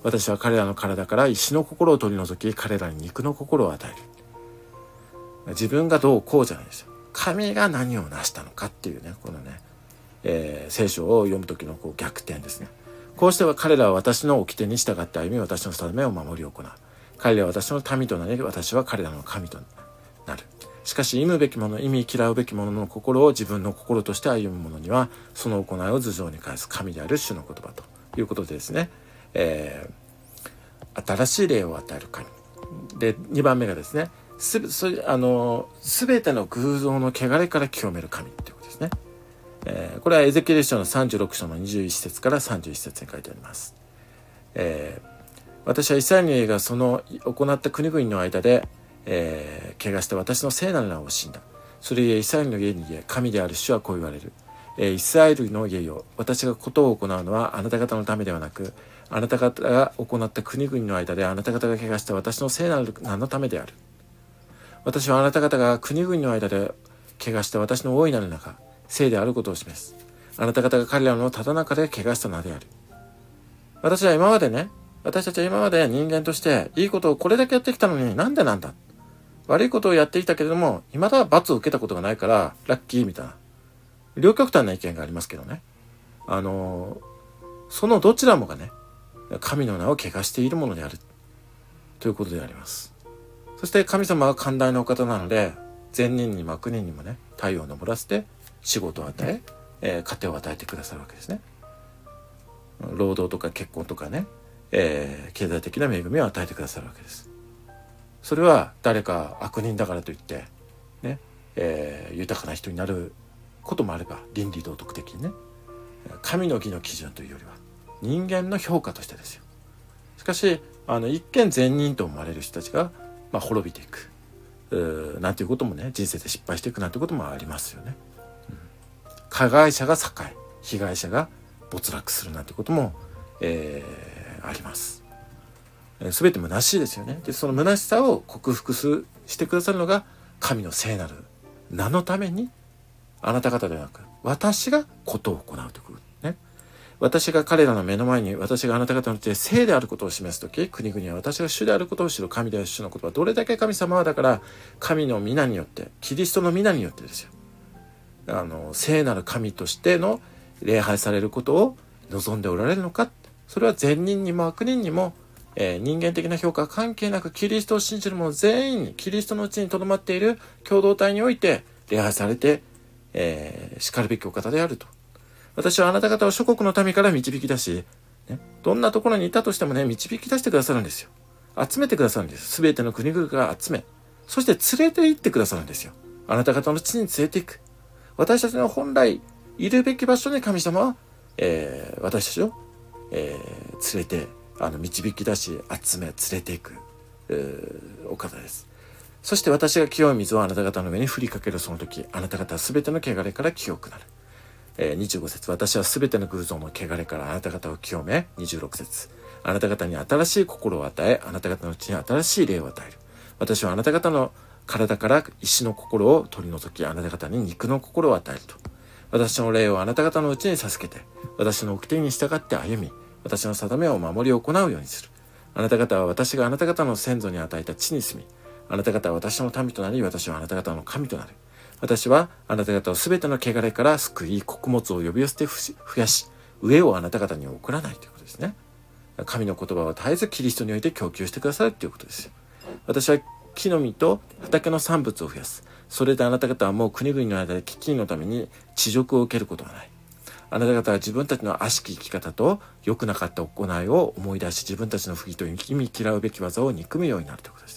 私は彼らの体から石の心を取り除き、彼らに肉の心を与える。自分がどうこうじゃないですよ。神が何を成したのかっていうね、このね、えー、聖書を読む時のこう逆転ですね。こうしては彼らは私の掟に従って歩み、私の定めを守り行う。彼らは私の民となり、私は彼らの神となる。しかし忌むべきもの、意味嫌うべきものの心を自分の心として歩む者には、その行いを頭上に返す神である主の言葉ということでですね、えー、新しい霊を与える神で、にばんめがですね、すべ、そあの全ての偶像の汚れから清める神ということですね。えー、これはエゼキエル書のさんじゅうろく章のにじゅういち節からさんじゅういち節に書いてあります。えー、私はイスラエルの家がその行った国々の間で、えー、怪我して私の聖なる名を惜しんだ。それゆえイスラエルの家に言え、神である主はこう言われる。えー、イスラエルの家よ、私がことを行うのはあなた方のためではなく、あなた方が行った国々の間であなた方が怪我した私の聖なる名のためである。私はあなた方が国々の間で怪我した私の大いなる名が聖であることを示す。あなた方が彼らのただ中で怪我した名である。私は今までね、私たちは今まで人間としていいことをこれだけやってきたのになんでなんだ。悪いことをやってきたけれども、未だ罰を受けたことがないからラッキーみたいな。両極端な意見がありますけどね。あの、そのどちらもがね、神の名を汚しているものであるということであります。そして神様は寛大なお方なので、善人にも悪人にもね、太陽を昇らせて仕事を与え、えー、糧を与えてくださるわけですね。労働とか結婚とかね、えー、経済的な恵みを与えてくださるわけです。それは誰か悪人だからといってね、えー、豊かな人になることもあれば、倫理道徳的にね、神の義の基準というよりは人間の評価としてですよ。しかしあの一見善人と思われる人たちが、まあ、滅びていくうなんていうこともね、人生で失敗していくなんてこともありますよね。うん、加害者が栄え、被害者が没落するなんてことも、えー、あります。すべて虚しいですよね。で、その虚しさを克服するしてくださるのが神の聖なる名のために、あなた方ではなく私がことを行うということね。私が彼らの目の前に、私があなた方のうちで聖であることを示すとき、国々は私が主であることを知る。神である主のことはどれだけ神様はだから神の皆によって、キリストの皆によってですよ、あの聖なる神としての礼拝されることを望んでおられるのか。それは善人にも悪人にも、えー、人間的な評価は関係なく、キリストを信じる者全員に、キリストのうちにとどまっている共同体において礼拝されて、えー、しかるべきお方であると。私はあなた方を諸国の民から導き出し、ね、どんなところにいたとしてもね、導き出してくださるんですよ。集めてくださるんです。すべての国々から集め、そして連れて行ってくださるんですよ。あなた方の地に連れて行く。私たちの本来いるべき場所に神様は、えー、私たちを、えー、連れてあの導き出し、集め連れていく、えー、お方です。そして私が清い水をあなた方の上に振りかけるその時、あなた方はすべての汚れから清くなる。えー、にじゅうご節、私はすべての偶像の汚れからあなた方を清め。にじゅうろく節、あなた方に新しい心を与え、あなた方のうちに新しい霊を与える。私はあなた方の体から石の心を取り除き、あなた方に肉の心を与えると。私の霊をあなた方のうちに授けて、私の掟に従って歩み、私の定めを守り行うようにする。あなた方は私があなた方の先祖に与えた地に住み、あなた方は私の民となり、私はあなた方の神となる。私はあなた方をすべての汚れから救い、穀物を呼び寄せて増やし、飢えをあなた方に送らないということですね。神の言葉は絶えずキリストにおいて供給してくださるということですよ。私は木の実と畑の産物を増やす。それであなた方はもう国々の間で飢饉のために恥辱を受けることはない。あなた方は自分たちの悪しき生き方と良くなかった行いを思い出し、自分たちの不義と意味嫌うべき技を憎むようになるということです。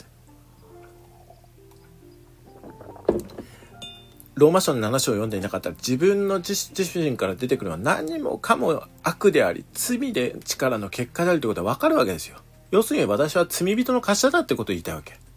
ローマ書のなな章を読んでいなかったら、自分の 自, 自身から出てくるのは何もかも悪であり、罪で力の結果であるということは分かるわけですよ。要するに私は罪人の頭だってことを言いたいわけ。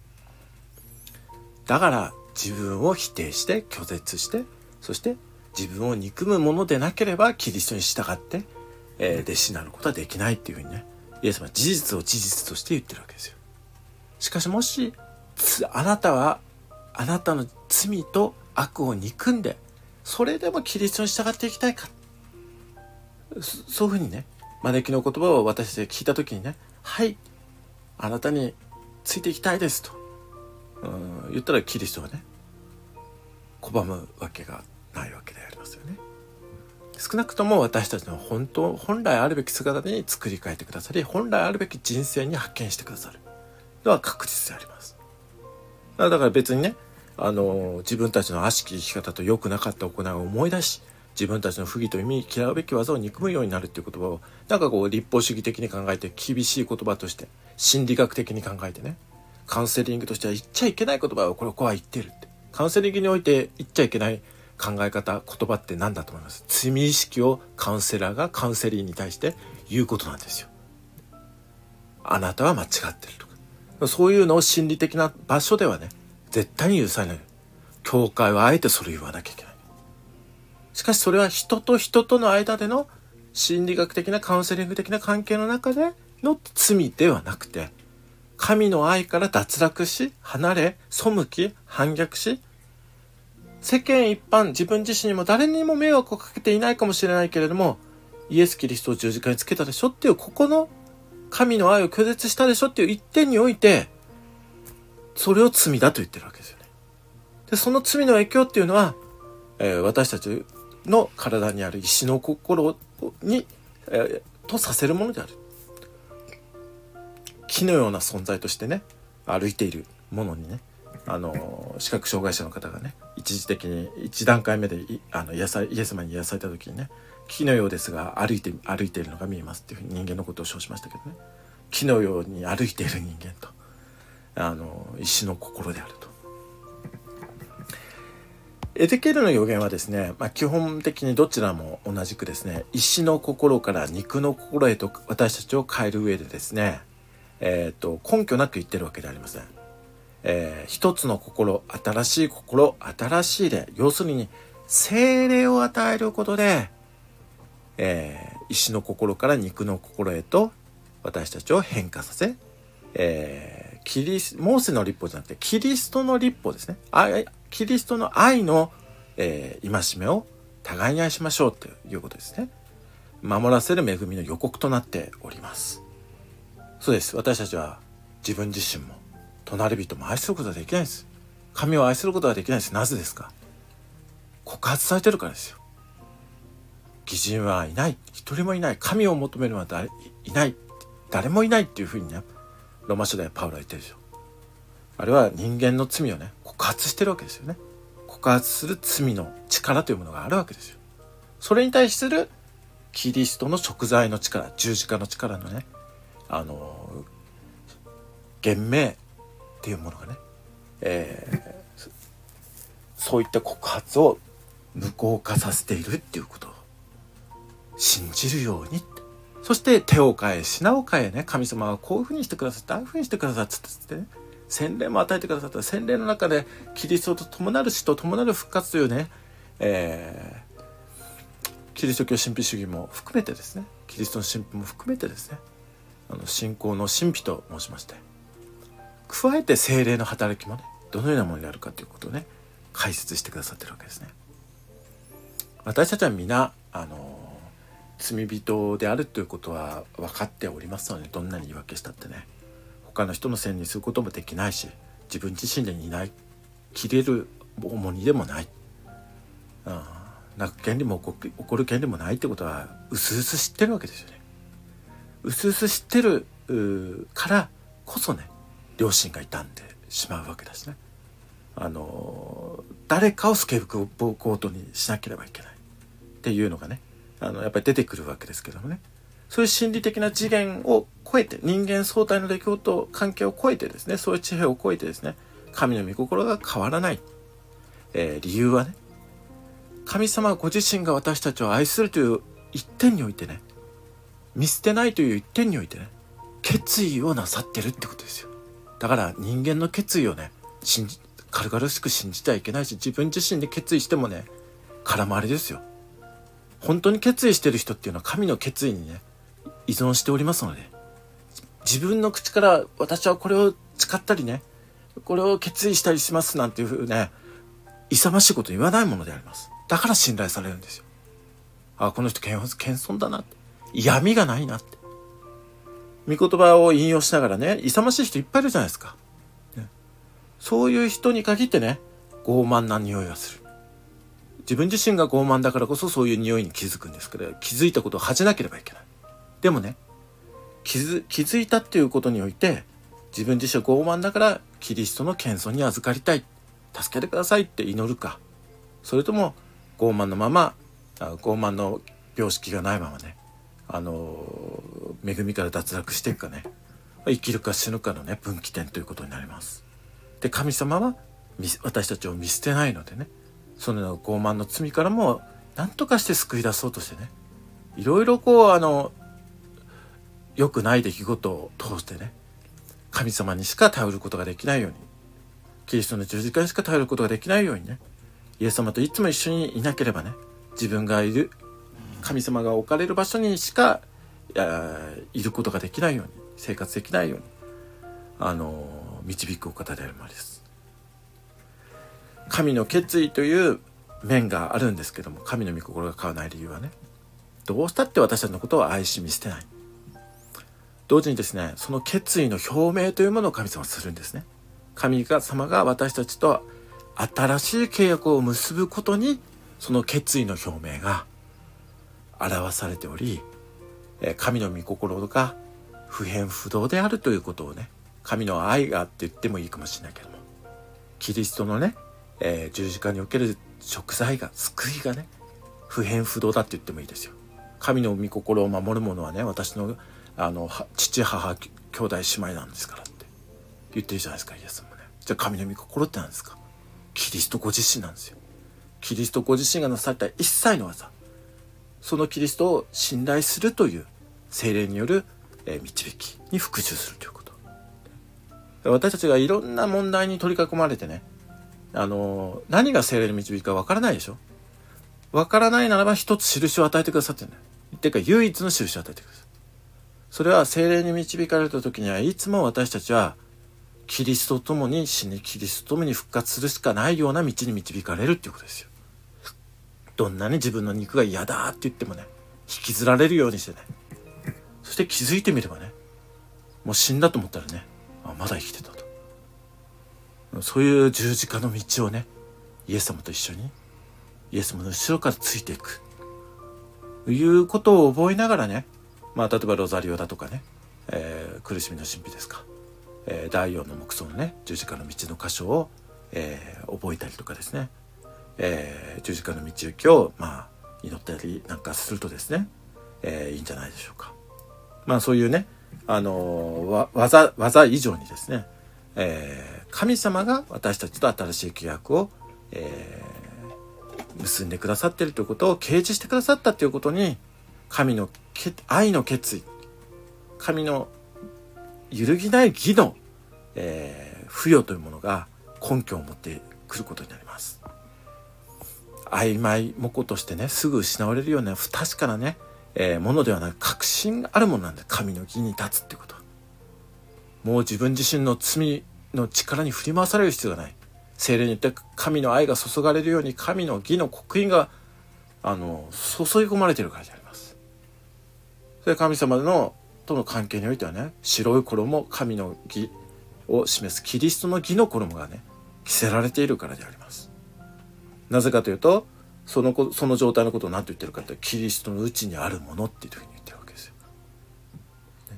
だから自分を否定して拒絶して、そして自分を憎むものでなければキリストに従って、えー、弟子になることはできないっていうふうにね、イエス様は事実を事実として言ってるわけですよ。しかしもしあなたはあなたの罪と悪を憎んで、それでもキリストに従っていきたいか、そそういうふうにね、 招きの言葉を私たちが聞いた時にね、はい、あなたについていきたいですと、うん、言ったらキリストはね拒むわけがないわけでありますよね。少なくとも私たちの本当本来あるべき姿に作り変えてくださり、本来あるべき人生に派遣してくださるのは確実であります。だから別にね、あの自分たちの悪しき生き方と良くなかった行いを思い出し、自分たちの不義と意味嫌うべき技を憎むようになるっていう言葉をなんかこう立法主義的に考えて、厳しい言葉として心理学的に考えてね、カウンセリングとしては言っちゃいけない言葉をこれこは言ってるって、カウンセリングにおいて言っちゃいけない考え方言葉って何だと思います？罪意識をカウンセラーがカウンセリーに対して言うことなんですよ。あなたは間違ってるとか、そういうのを心理的な場所ではね絶対に許されない。教会はあえてそれを言わなきゃいけない。しかしそれは人と人との間での心理学的なカウンセリング的な関係の中での罪ではなくて、神の愛から脱落し離れ背き反逆し、世間一般自分自身にも誰にも迷惑をかけていないかもしれないけれども、イエス・キリストを十字架につけたでしょっていう、ここの神の愛を拒絶したでしょっていう一点においてそれを罪だと言ってるわけですよね。でその罪の影響っていうのは、えー、私たちの体にある石の心に、えー、とさせるものである。木のような存在としてね歩いているものにね、あの視覚障害者の方がね一時的に一段階目であのイエス様に癒された時にね、木のようですが歩いて歩いているのが見えますっていうふうに人間のことを称しましたけどね、木のように歩いている人間とあの石の心であると。エゼキエルの予言はですね、まあ、基本的にどちらも同じくですね、石の心から肉の心へと私たちを変える上でですね、えー、と根拠なく言ってるわけではありません。えー、一つの心、新しい心、新しい霊、要するに聖霊を与えることで、えー、石の心から肉の心へと私たちを変化させ、えー、キリスモーセの律法じゃなくてキリストの律法ですね。愛キリストの愛の、えー、戒めを互いに愛しましょうということですね。守らせる恵みの予告となっております。そうです。私たちは自分自身も隣人も愛することはできないです。神を愛することはできないです。なぜですか？告発されてるからですよ。義人はいない、一人もいない、神を求めるのは誰いない、誰もいないっていうふうにね、ローマ書でパウロは言ってるでしょ。あれは人間の罪をね告発してるわけですよね。告発する罪の力というものがあるわけですよ。それに対するキリストの贖罪の力、十字架の力のね、あの言明っていうものがね、えー、そういった告発を無効化させているっていうことを信じるように、そして手を変え品を変えね、神様はこういうふうにしてくださった、ああいうふうにしてくださったってね、洗礼も与えてくださった。洗礼の中でキリストと伴る死と伴る復活というね、えー、キリスト教神秘主義も含めてですね、キリストの神秘も含めてですね、あの信仰の神秘と申しまして、加えて聖霊の働きもねどのようなものであるかということをね解説してくださっているわけですね。私たちは皆あの罪人であるということは分かっておりますので、どんなに言い訳したってね他の人のせいにすることもできないし、自分自身で担いきれる重荷でもない、うん、泣く権利も怒る権利もないってことはうすうす知ってるわけですよね。うすうす知ってるからこそね良心が傷んでしまうわけだしね、あの誰かをスケープゴートにしなければいけないっていうのがね、あのやっぱり出てくるわけですけどもね、そういう心理的な次元を超えて、人間相対の出来事関係を超えてですね、そういう地平を超えてですね、神の御心が変わらない、えー、理由はね、神様ご自身が私たちを愛するという一点においてね、見捨てないという一点においてね、決意をなさってるってことですよ。だから人間の決意をね信じ軽々しく信じてはいけないし、自分自身で決意してもね空回りですよ。本当に決意してる人っていうのは神の決意にね依存しておりますので、自分の口から私はこれを誓ったりね、これを決意したりしますなんていうふうね勇ましいこと言わないものであります。だから信頼されるんですよ。あ、この人謙遜だな、 闇がないなって。御言葉を引用しながらね、勇ましい人いっぱいいるじゃないですか。ね、そういう人に限ってね、傲慢な匂いがする。自分自身が傲慢だからこそそういう匂いに気づくんですから、気づいたことを恥じなければいけない。でもね、気づ、気づいたっていうことにおいて、自分自身は傲慢だからキリストの謙遜に預かりたい、助けてくださいって祈るか、それとも傲慢のまま、傲慢の病識がないままね、あの恵みから脱落していくかね、生きるか死ぬかのね分岐点ということになります。で、神様は私たちを見捨てないのでね、その傲慢の罪からも何とかして救い出そうとしてね、いろいろこうあの良くない出来事を通してね、神様にしか頼ることができないように、キリストの十字架にしか頼ることができないようにね、イエス様といつも一緒にいなければね、自分がいる神様が置かれる場所にしかいることができないように、生活できないようにあの導くお方であるまでです。神の決意という面があるんですけども、神の御心が変わらない理由はね、どうしたって私たちのことを愛し見捨てない。同時にですね、その決意の表明というものを神様はするんですね。神様が私たちと新しい契約を結ぶことに、その決意の表明が表されており、神の御心が不変不動であるということをね、神の愛がって言ってもいいかもしれないけども、キリストのね、えー、十字架における贖罪が、救いがね、不変不動だって言ってもいいですよ。神の御心を守る者はね、私のあの父母兄弟姉妹なんですからって言ってるじゃないですか、イエスもね。じゃあ神の御心って何ですか？キリストご自身なんですよ。キリストご自身がなされた一切の技、そのキリストを信頼するという聖霊による導きに服従するということ。私たちがいろんな問題に取り囲まれてね、あの何が聖霊の導きかわからないでしょ。わからないならば一つ印を与えてくださってるんだよ。っていうか唯一の印を与えてください。それは聖霊に導かれた時にはいつも私たちはキリストと共に死に、キリストと共に復活するしかないような道に導かれるっていうことですよ。どんなに自分の肉が嫌だって言ってもね、引きずられるようにしてね、そして気づいてみればね、もう死んだと思ったらね、あ、まだ生きてたと。そういう十字架の道をね、イエス様と一緒にイエス様の後ろからついていくということを覚えながらね、まあ例えばロザリオだとかね、えー、苦しみの神秘ですか、えー、第四の木槽のね十字架の道の箇所を、えー、覚えたりとかですね、えー、十字架の道行きをまあ祈ったりなんかするとですね、えー、いいんじゃないでしょうか。まあそういうね、あのー、技技以上にですね、えー、神様が私たちと新しい契約を、えー、結んでくださっているということを掲示してくださったということに、神の愛の決意、神の揺るぎない義の、えー、付与というものが根拠を持ってくることになります。曖昧模倣としてね、すぐ失われるような不確かなね、えー、ものではなく、確信あるものなんだ。神の義に立つっていうこと。もう自分自身の罪の力に振り回される必要がない。聖霊によって神の愛が注がれるように、神の義の刻印があの注ぎ込まれているからであります。それ神様のとの関係においてはね、白い衣、神の義を示すキリストの義の衣がね着せられているからであります。なぜかというと、そのその状態のことを何と言ってるかというと、キリストの内にあるものっていうふうに言ってるわけですよ。ね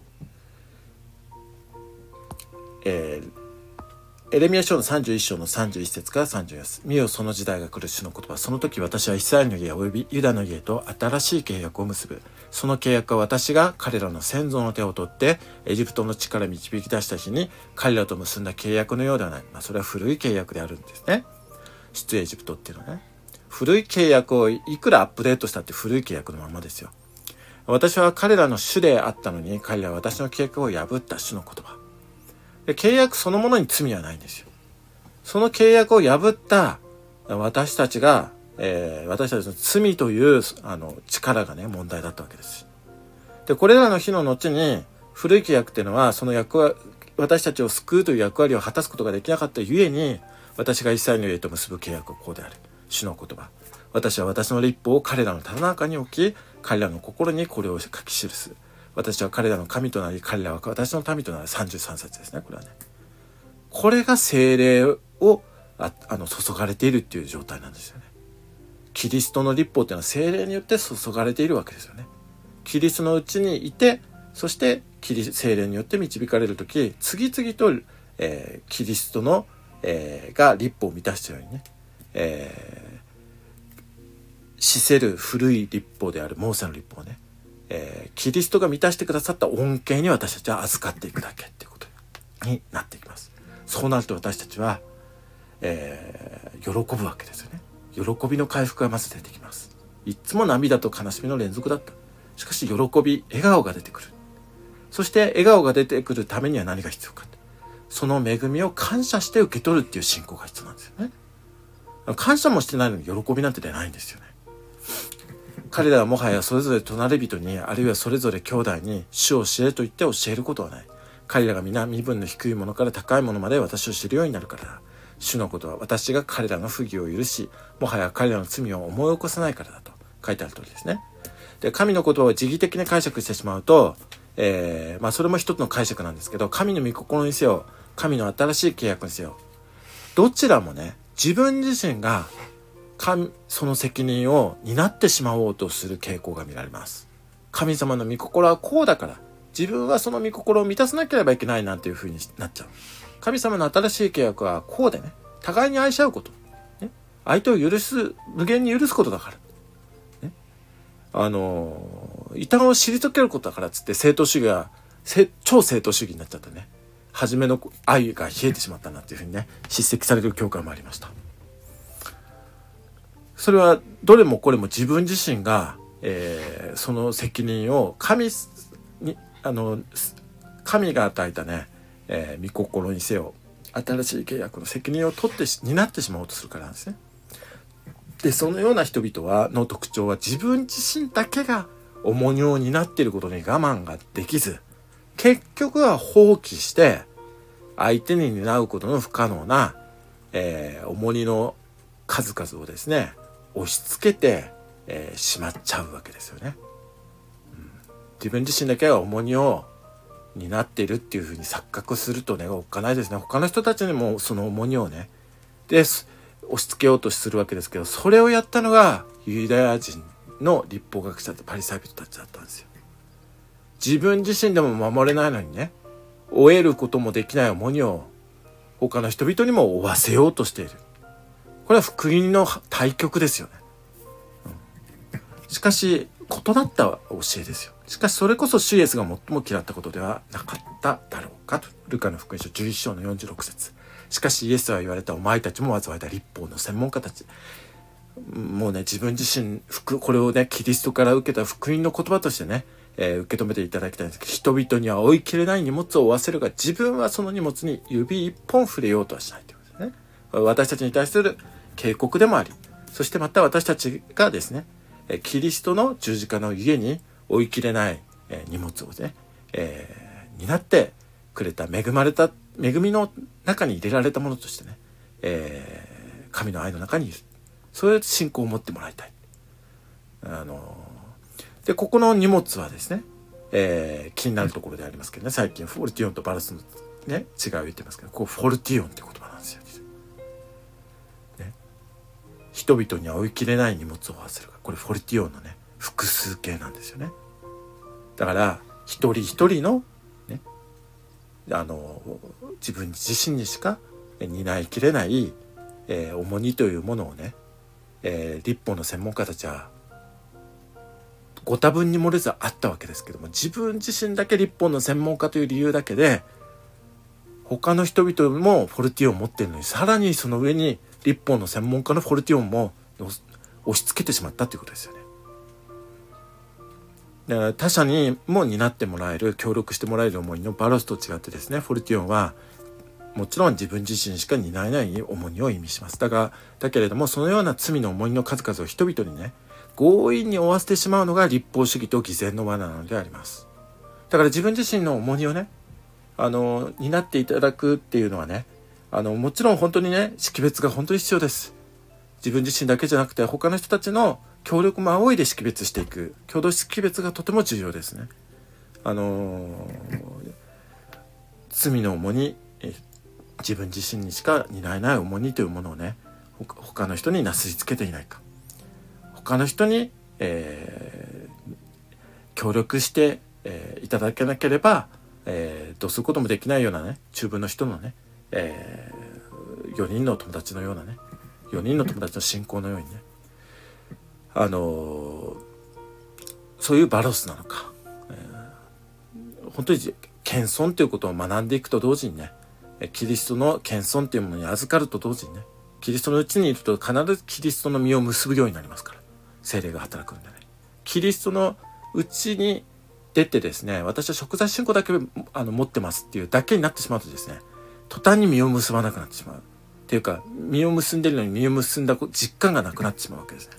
えーエレミヤ書のさんじゅういっ章のさんじゅういち節からさんじゅうよん節。見よ、その時代が来る、主の言葉。その時私はイスラエルの家およびユダの家と新しい契約を結ぶ。その契約は私が彼らの先祖の手を取ってエジプトの地から導き出した日に彼らと結んだ契約のようではない。まあそれは古い契約であるんですね。出エジプトっていうのはね。古い契約をいくらアップデートしたって古い契約のままですよ。私は彼らの主であったのに、彼らは私の契約を破った主の言葉。で、契約そのものに罪はないんですよ。その契約を破った私たちが、えー、私たちの罪というあの力がね問題だったわけです。で、これらの日の後に古い契約っていうのはその役割、私たちを救うという役割を果たすことができなかったゆえに、私がイスラエルの家と結ぶ契約はこうである。主の言葉。私は私の立法を彼らの棚中に置き、 彼らの心にこれを書き記す。私は彼らの神となり、彼らは私の民となる。さんじゅうさん節ですね。これはね。これが聖霊をああの注がれているっていう状態なんですよね。キリストの律法っていうのは聖霊によって注がれているわけですよね。キリストのうちにいて、そしてキリ聖霊によって導かれるとき、次々と、えー、キリストの、えー、が律法を満たしたようにね、えー、死せる古い律法であるモーセの律法をね、えー、キリストが満たしてくださった恩恵に私たちは預かっていくだけっていうことになっていきます。そうなると私たちは、えー、喜ぶわけですよね。喜びの回復がまず出てきます。いつも涙と悲しみの連続だった。しかし喜び、笑顔が出てくる。そして笑顔が出てくるためには何が必要か。その恵みを感謝して受け取るっていう信仰が必要なんですよね。感謝もしてないのに喜びなんて出ないんですよね。彼らはもはやそれぞれ隣人に、あるいはそれぞれ兄弟に主を知れと言って教えることはない。彼らが皆身分の低いものから高いものまで私を知るようになるからだ。主のことは私が彼らの不義を許し、もはや彼らの罪を思い起こさないからだと書いてある通りですね。で、神の言葉を自義的に解釈してしまうと、えー、まあそれも一つの解釈なんですけど、神の御心にせよ、神の新しい契約にせよ、どちらもね、自分自身が神その責任を担ってしまおうとする傾向が見られます。神様の御心はこうだから、自分はその御心を満たさなければいけないなんていう風になっちゃう。神様の新しい契約はこうでね、互いに愛し合うこと、ね、相手を許す、無限に許すことだから、ね、あの異端を退けることだからっつって正当主義が超正当主義になっちゃってね、初めの愛が冷えてしまったなっていう風にね、叱責される教会もありました。それはどれもこれも自分自身が、えー、その責任を神にあの神が与えたね、えー、御心にせよ、新しい契約の責任を取って担ってしまおうとするからなんですね。で、そのような人々はの特徴は、自分自身だけが重荷を担っていることに我慢ができず、結局は放棄して相手に担うことの不可能な、えー、重荷の数々をですね、押し付けて、えー、しまっちゃうわけですよね、うん、自分自身だけが重荷を担っているっていうふうに錯覚するとね、おっかないですね。他の人たちにもその重荷をね、で押し付けようとするわけですけど、それをやったのがユダヤ人の律法学者とパリサイ人たちだったんですよ。自分自身でも守れないのにね、負えることもできない重荷を他の人々にも負わせようとしている。これは福音の対極ですよね、うん、しかし異なった教えですよ。しかしそれこそ主イエスが最も嫌ったことではなかっただろうかと。ルカの福音書じゅういっ章のよんじゅうろく節。しかしイエスは言われた。お前たちも災いだ律法の専門家たち。もうね、自分自身福これをね、キリストから受けた福音の言葉としてね、えー、受け止めていただきたいんですけど、人々には追い切れない荷物を負わせるが、自分はその荷物に指一本触れようとはしないということですね。私たちに対する警告でもあり、そしてまた私たちがですね、キリストの十字架の家に追い切れない荷物をね、えー、担ってくれた、恵まれた、恵みの中に入れられたものとしてね、えー、神の愛の中にいる。そういう信仰を持ってもらいたい。あので、ここの荷物はですね、えー、気になるところでありますけどね、最近フォルティオンとバラスの、ね、違いを言ってますけど、こうフォルティオンって言葉なんですよ。ね、人々には追い切れない荷物を負わせる。これフォルティオンのね、複数形なんですよね。だから一人一人のね、あの自分自身にしか担いきれない、えー、重荷というものをね、えー、律法の専門家たちはご多分に漏れずあったわけですけども、自分自身だけ律法の専門家という理由だけで他の人々もフォルティオンを持っているのに、さらにその上に律法の専門家のフォルティオンも押し付けてしまったということですよね。だから他者にも担ってもらえる、協力してもらえる思いのバロスと違ってですね、フォルティオンはもちろん自分自身しか担えない重荷を意味します。だがだけれども、そのような罪の重荷の数々を人々にね、強引に負わせてしまうのが立法主義と偽善の罠なのであります。だから自分自身の重荷をね、あの担っていただくっていうのはね、あのもちろん本当にね、識別が本当に必要です。自分自身だけじゃなくて他の人たちの協力も仰いで識別していく共同識別がとても重要ですね。あのー、罪の重荷、自分自身にしか担えない重荷というものをね、他の人になすりつけていないか、他の人に、えー、協力して、えー、いただけなければ、えー、どうすることもできないようなね、中分の人のね、えー、よにんの友達のようなね、よにんの友達の信仰のようにね、あのー、そういうバロスなのか、えー、本当に謙遜ということを学んでいくと同時にね、キリストの謙遜というものに預かると同時にね、キリストのうちにいると必ずキリストの実を結ぶようになりますから、聖霊が働くんでね、キリストのうちに出てですね、私は贖罪信仰だけあの持ってますっていうだけになってしまうとですね、途端に実を結ばなくなってしまうっていうか、実を結んでるのに実を結んだ実感がなくなってしまうわけですね。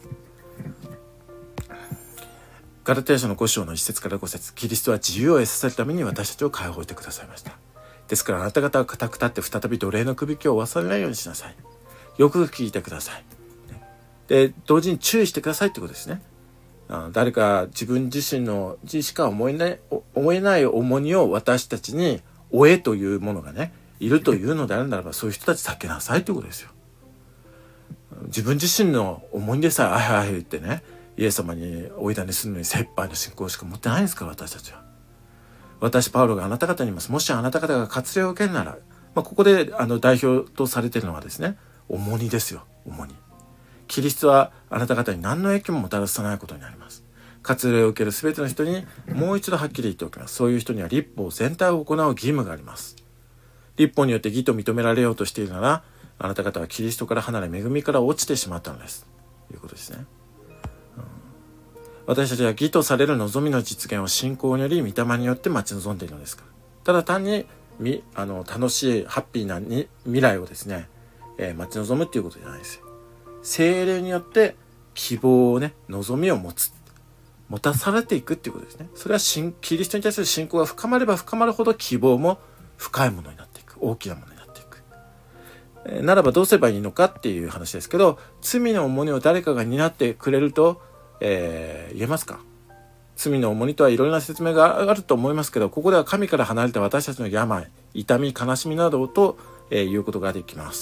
ガラテヤ書のご章のいち節からご節、キリストは自由を得させるために私たちを解放してくださいました。ですからあなた方は固く立って再び奴隷のくびきを忘れないようにしなさい。よく聞いてください。で、同時に注意してくださいってことですね。あ誰か自分自身の自しか思えない、思えない重荷を私たちに負えというものがね、いるというのであるならば、そういう人たち避けなさいということですよ。自分自身の重荷でさえあいあい言ってね、イエス様にお委ねするのに精一杯の信仰しか持ってないんですから、私たちは。私パウロがあなた方に言います。もしあなた方が割礼を受けるなら、まあ、ここであの代表とされているのはですね、重荷ですよ。重荷。キリストはあなた方に何の影響ももたらさないことになります。割礼を受けるすべての人にもう一度はっきり言っておきます。そういう人には律法全体を行う義務があります。律法によって義と認められようとしているなら、あなた方はキリストから離れ恵みから落ちてしまったのです。ということですね。うん、私たちは義とされる望みの実現を信仰により御霊によって待ち望んでいるのですから。ただ単にみあの楽しいハッピーなに未来をですね、えー、待ち望むっていうことじゃないですよ。聖霊によって希望をね、望みを持つ、持たされていくっていうことですね。それはキリストに対する信仰が深まれば深まるほど希望も深いものになっていく、大きなものになっていく、えー、ならばどうすればいいのかっていう話ですけど、罪の重荷を誰かが担ってくれると、えー、言えますか。罪の重荷とはいろいろな説明があると思いますけど、ここでは神から離れた私たちの病、痛み、悲しみなどと、えー、言うことができます。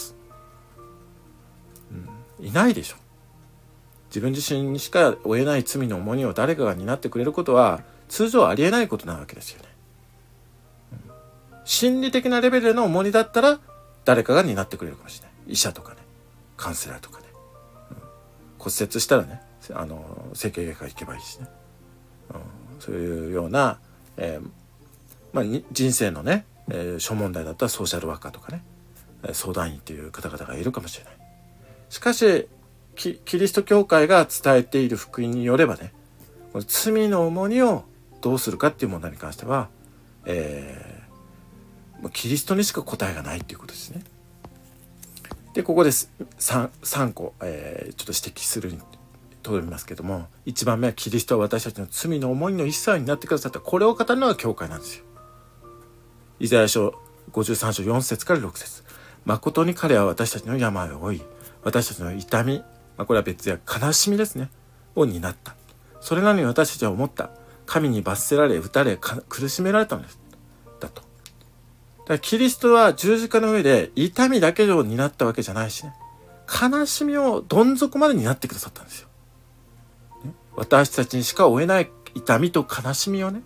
うん、いないでしょ。自分自身にしか負えない罪の重荷を誰かが担ってくれることは通常ありえないことなわけですよね。うん、心理的なレベルの重荷だったら誰かが担ってくれるかもしれない。医者とかね、カウンセラーとかね、うん、骨折したらね、あの整形外科行けばいいしね、うん、そういうような、えーまあ、人生のね、えー、諸問題だったらソーシャルワーカーとかね、相談員という方々がいるかもしれない。しかしキリスト教会が伝えている福音によればね、この罪の重荷をどうするかっていう問題に関しては、えー、キリストにしか答えがないっていうことですね。で、ここで 3, 3個、えー、ちょっと指摘するにとどめますけども、いちばんめはキリストは私たちの罪の重荷の一切になってくださった。これを語るのが教会なんですよ。イザヤ書ごじゅうさん章よん節からろく節、誠に彼は私たちの病を負い、私たちの痛み、まあ、これは別や悲しみですね、を担った。それなのに私たちは思った。神に罰せられ、打たれ、苦しめられたのです。だと。だからキリストは十字架の上で痛みだけを担ったわけじゃないしね、悲しみをどん底まで担ってくださったんですよ。ね、私たちにしか負えない痛みと悲しみをね、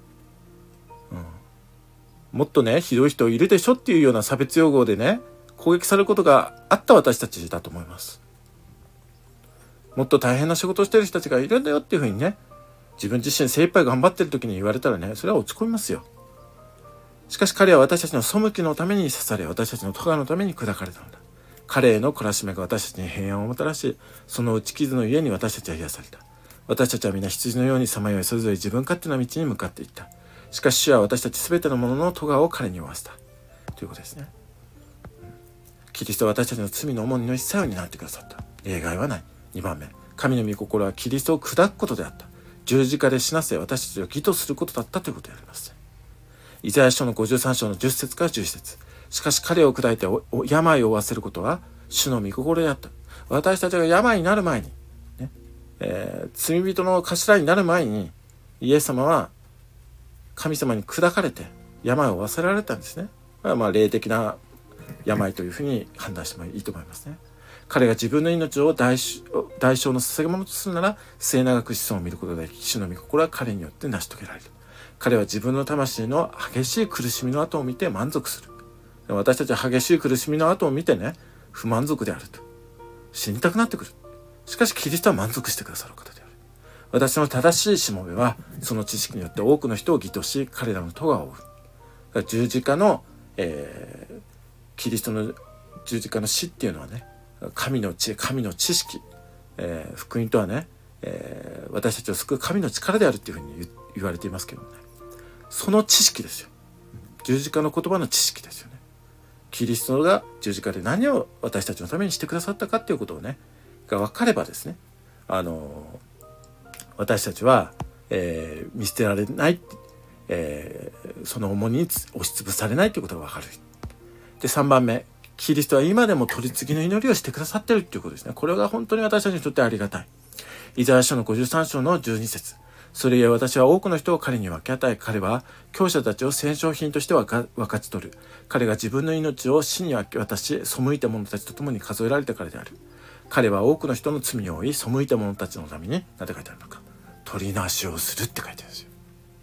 うん、もっとね、ひどい人いるでしょっていうような差別用語でね、攻撃されることがあった私たちだと思います。もっと大変な仕事をしている人たちがいるんだよっていうふうにね、自分自身精一杯頑張ってる時に言われたらね、それは落ち込みますよ。しかし彼は私たちの背きのために刺され、私たちの咎のために砕かれたのだ。彼への懲らしめが私たちに平安をもたらし、その打ち傷のゆえに私たちは癒された。私たちは皆羊のようにさまよい、それぞれ自分勝手な道に向かっていった。しかし主は私たちすべてのものの咎を彼に負わせた。ということですね。キリストは私たちの罪の重荷の一切を担ってくださった。例外はない。にばんめ、神の御心はキリストを砕くことであった。十字架で死なせ、私たちを義とすることだったということであります。イザヤ書のごじゅうさん章のじゅっ節からじゅういち節、しかし彼を砕いて病を負わせることは主の御心であった。私たちが病になる前に、ね、 えー、罪人の頭になる前にイエス様は神様に砕かれて病を負わせられたんですね。まあ霊的な病というふうに判断してもいいと思いますね。彼が自分の命を代償の捧げ物とするなら末永く子孫を見ることができ、主の御心は彼によって成し遂げられる。彼は自分の魂の激しい苦しみの後を見て満足する。私たちは激しい苦しみの後を見てね、不満足であると死にたくなってくる。しかしキリストは満足してくださる方である。私の正しいしもべはその知識によって多くの人を義とし、彼らの咎を負う。十字架の、えー、キリストの十字架の死っていうのはね、神の知恵、神の知識、えー、福音とはね、えー、私たちを救う神の力であるっていうふうに 言, 言われていますけどね、その知識ですよ。十字架の言葉の知識ですよね。キリストが十字架で何を私たちのためにしてくださったかっていうことをねが分かればですね、あの私たちは、えー、見捨てられない、えー、その重荷に押しつぶされないということが分かる。でさんばんめ、キリストは今でも取り次ぎの祈りをしてくださっているということですね。これが本当に私たちにとってありがたい。イザヤ書のごじゅうさん章のじゅうに節、それゆえ私は多くの人を彼に分け与え、彼は強者たちを戦勝品として分かち取る。彼が自分の命を死に渡し、背いた者たちと共に数えられたからである。彼は多くの人の罪を負い、背いた者たちのために何て書いてあるのか、取りなしをするって書いてあるんですよ。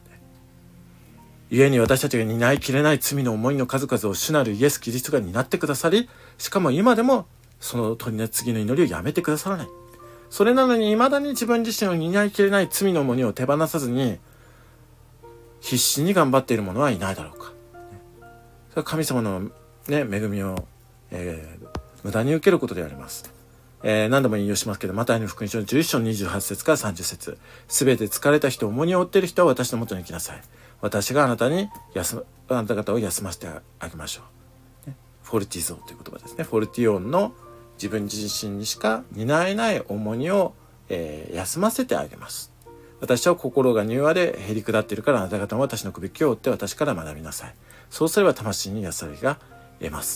故に私たちが担いきれない罪の重いの数々を主なるイエス・キリストが担ってくださり、しかも今でもその取り次ぎの祈りをやめてくださらない。それなのに未だに自分自身を担いきれない罪の重荷を手放さずに必死に頑張っている者はいないだろうか。それは神様の、ね、恵みを、えー、無駄に受けることであります。えー、何度も引用しますけど、マタイの福音書のじゅういち章にじゅうはち節からさんじゅう節、すべて疲れた人、重荷を負っている人は私のもとに来なさい。私があなたに休あなた方を休ませてあげましょう。ね、フォルティゾーという言葉ですね。フォルティオンの自分自身にしか担えない重荷を、えー、休ませてあげます。私は心が柔和でへりくだっているから、あなた方も私のくびきを追って私から学びなさい。そうすれば魂に安らぎが得ます。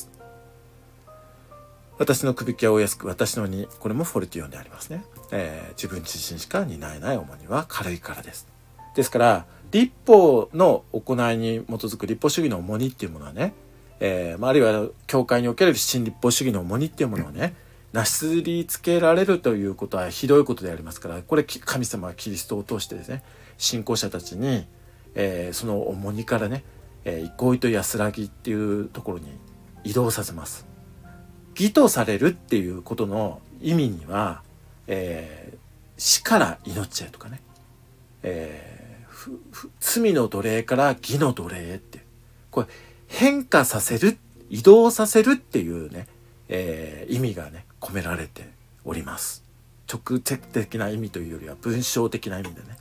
私のくびきはお安く、私の荷、これもフォルティオンでありますね。えー、自分自身しか担えない重荷は軽いからです。ですから律法の行いに基づく律法主義の重荷っていうものはね、えー、あるいは教会における新律法主義の重荷っていうものをね、なすりつけられるということはひどいことでありますから、これ神様はキリストを通してですね、信仰者たちに、えー、その重荷からね、えー、憩いと安らぎっていうところに移動させます。義とされるっていうことの意味には、えー、死から命へとかね、えー、罪の奴隷から義の奴隷へって、これ変化させる、移動させるっていうね、えー、意味がね込められております。直接的な意味というよりは文章的な意味でね。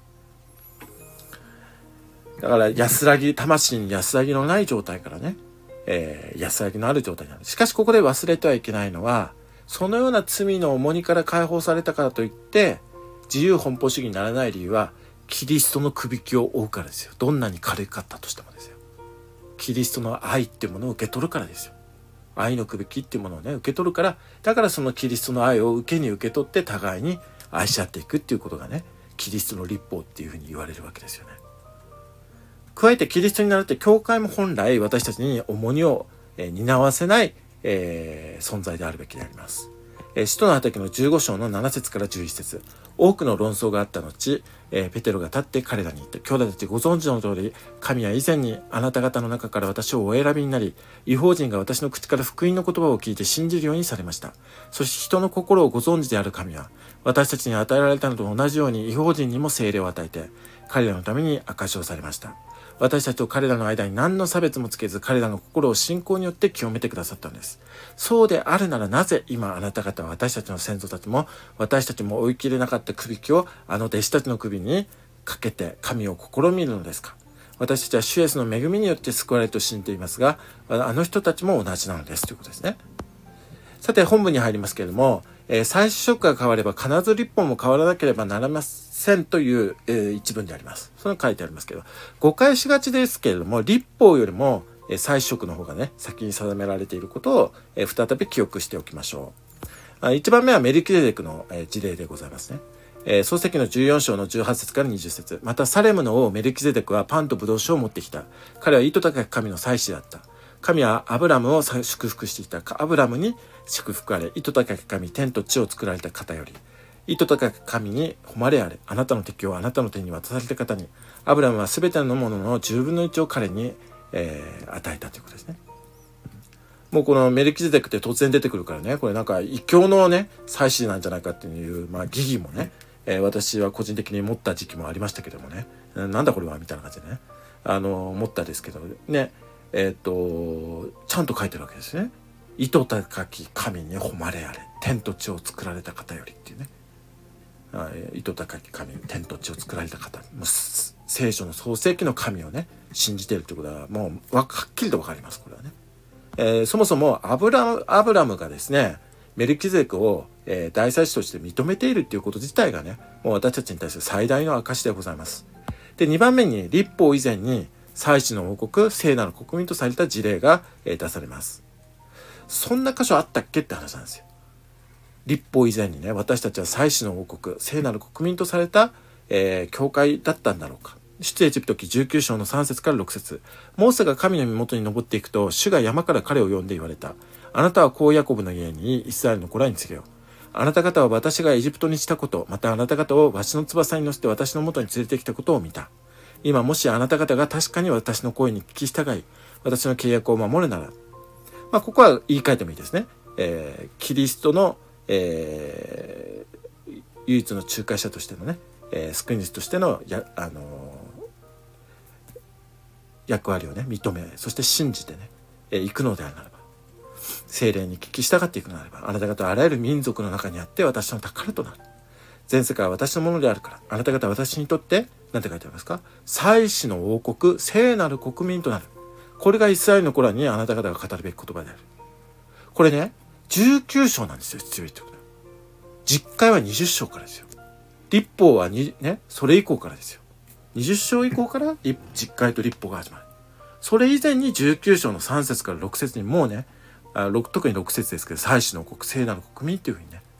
だから安らぎ、魂に安らぎのない状態からね、えー、安らぎのある状態になる。しかしここで忘れてはいけないのは、そのような罪の重荷から解放されたからといって自由奔放主義にならない理由は、キリストのくびきを負うからですよ。どんなに軽かったとしてもですよ。キリストの愛っていうものを受け取るからですよ。愛のくびきっていうものをね受け取るから、だからそのキリストの愛を受けに受け取って互いに愛し合っていくっていうことがね、キリストの律法っていうふうに言われるわけですよね。加えてキリストになるって、教会も本来私たちに重荷を、えー、担わせない、えー、存在であるべきであります。えー、使徒の働きのじゅうご章のなな節からじゅういち節、多くの論争があった後、えー、ペテロが立って彼らに言った。兄弟たちご存知の通り、神は以前にあなた方の中から私をお選びになり、異邦人が私の口から福音の言葉を聞いて信じるようにされました。そして人の心をご存知である神は、私たちに与えられたのと同じように異邦人にも聖霊を与えて、彼らのために証しをされました。私たちと彼らの間に何の差別もつけず、彼らの心を信仰によって清めてくださったのです。そうであるなら、なぜ今あなた方は私たちの先祖たちも私たちも追い切れなかったくびきをあの弟子たちの首にかけて神を試みるのですか。私たちは主イエスの恵みによって救われると信じていますが、あの人たちも同じなのですということですね。さて本文に入りますけれども、えー、祭司職が変われば必ず律法も変わらなければなりませんという、えー、一文であります。その書いてありますけど、誤解しがちですけれども、律法よりも、えー、祭司職の方がね先に定められていることを、えー、再び記憶しておきましょう。あ、いちばんめはメルキゼデクの、えー、事例でございますね。 えー、創世記のじゅうよん章のじゅうはち節からにじゅう節。またサレムの王メルキゼデクはパンとブドウ酒を持ってきた。彼は糸高き神の祭司だった。神はアブラムを祝福していた。アブラムに祝福あれ。糸高き神、天と地を作られた方より。糸高き神に誉れあれ。あなたの敵をあなたの手に渡された方に。アブラムはすべてのもののじゅうぶんのいちを彼に、えー、与えたということですね。もうこのメルキゼデクって突然出てくるからね、これなんか異教のね、祭司なんじゃないかっていう、まあ疑義もね、えー、私は個人的に持った時期もありましたけどもね、なんだこれはみたいな感じでね、あの、思ったですけどね、えっと、ちゃんと書いてるわけですね。糸高き神に誉れあれ、天と地を作られた方よりっていうね。糸高き神、天と地を作られた方、もう聖書の創世記の神をね、信じているということは、もうはっきりとわかります、これはね。えー、そもそもアブラム、アブラムがですね、メルキゼデクを、えー、大祭司として認めているということ自体がね、もう私たちに対する最大の証でございます。で、にばんめに立法以前に祭司の王国、聖なる国民とされた事例が、えー、出されます。そんな箇所あったっけって話なんですよ。立法以前にね、私たちは祭司の王国、聖なる国民とされた、えー、教会だったんだろうか。出エジプト記じゅうきゅう章のさん節からろく節。モーセが神の身元に登っていくと、主が山から彼を呼んで言われた。あなたはこうヤコブの家にイスラエルの子らに告げよう。あなた方は私がエジプトにしたこと、またあなた方をわしの翼に乗せて私の元に連れてきたことを見た。今もしあなた方が確かに私の声に聞き従い、私の契約を守るなら、まあここは言い換えてもいいですね。えー、キリストの、えー、唯一の仲介者としてのね、えー、救い主としてのや、あのー役割をね認め、そして信じてね、えー、行くのであるならば、聖霊に聞き従っていくのであれば、あなた方はあらゆる民族の中にあって私の宝となる。全世界は私のものであるから、あなた方は私にとって何て書いてありますか、祭司の王国、聖なる国民となる。これがイスラエルの子らにあなた方が語るべき言葉である。これねじゅうきゅう章なんですよ。必要言ってくる。実会はにじゅう章からですよ。立法はにねそれ以降からですよ。にじゅう章以降から実会と立法が始まる。それ以前にじゅうきゅう章のさん節からろく節にもうね、あ特にろく節ですけど、祭司の国、聖なる国民っていうふうにね、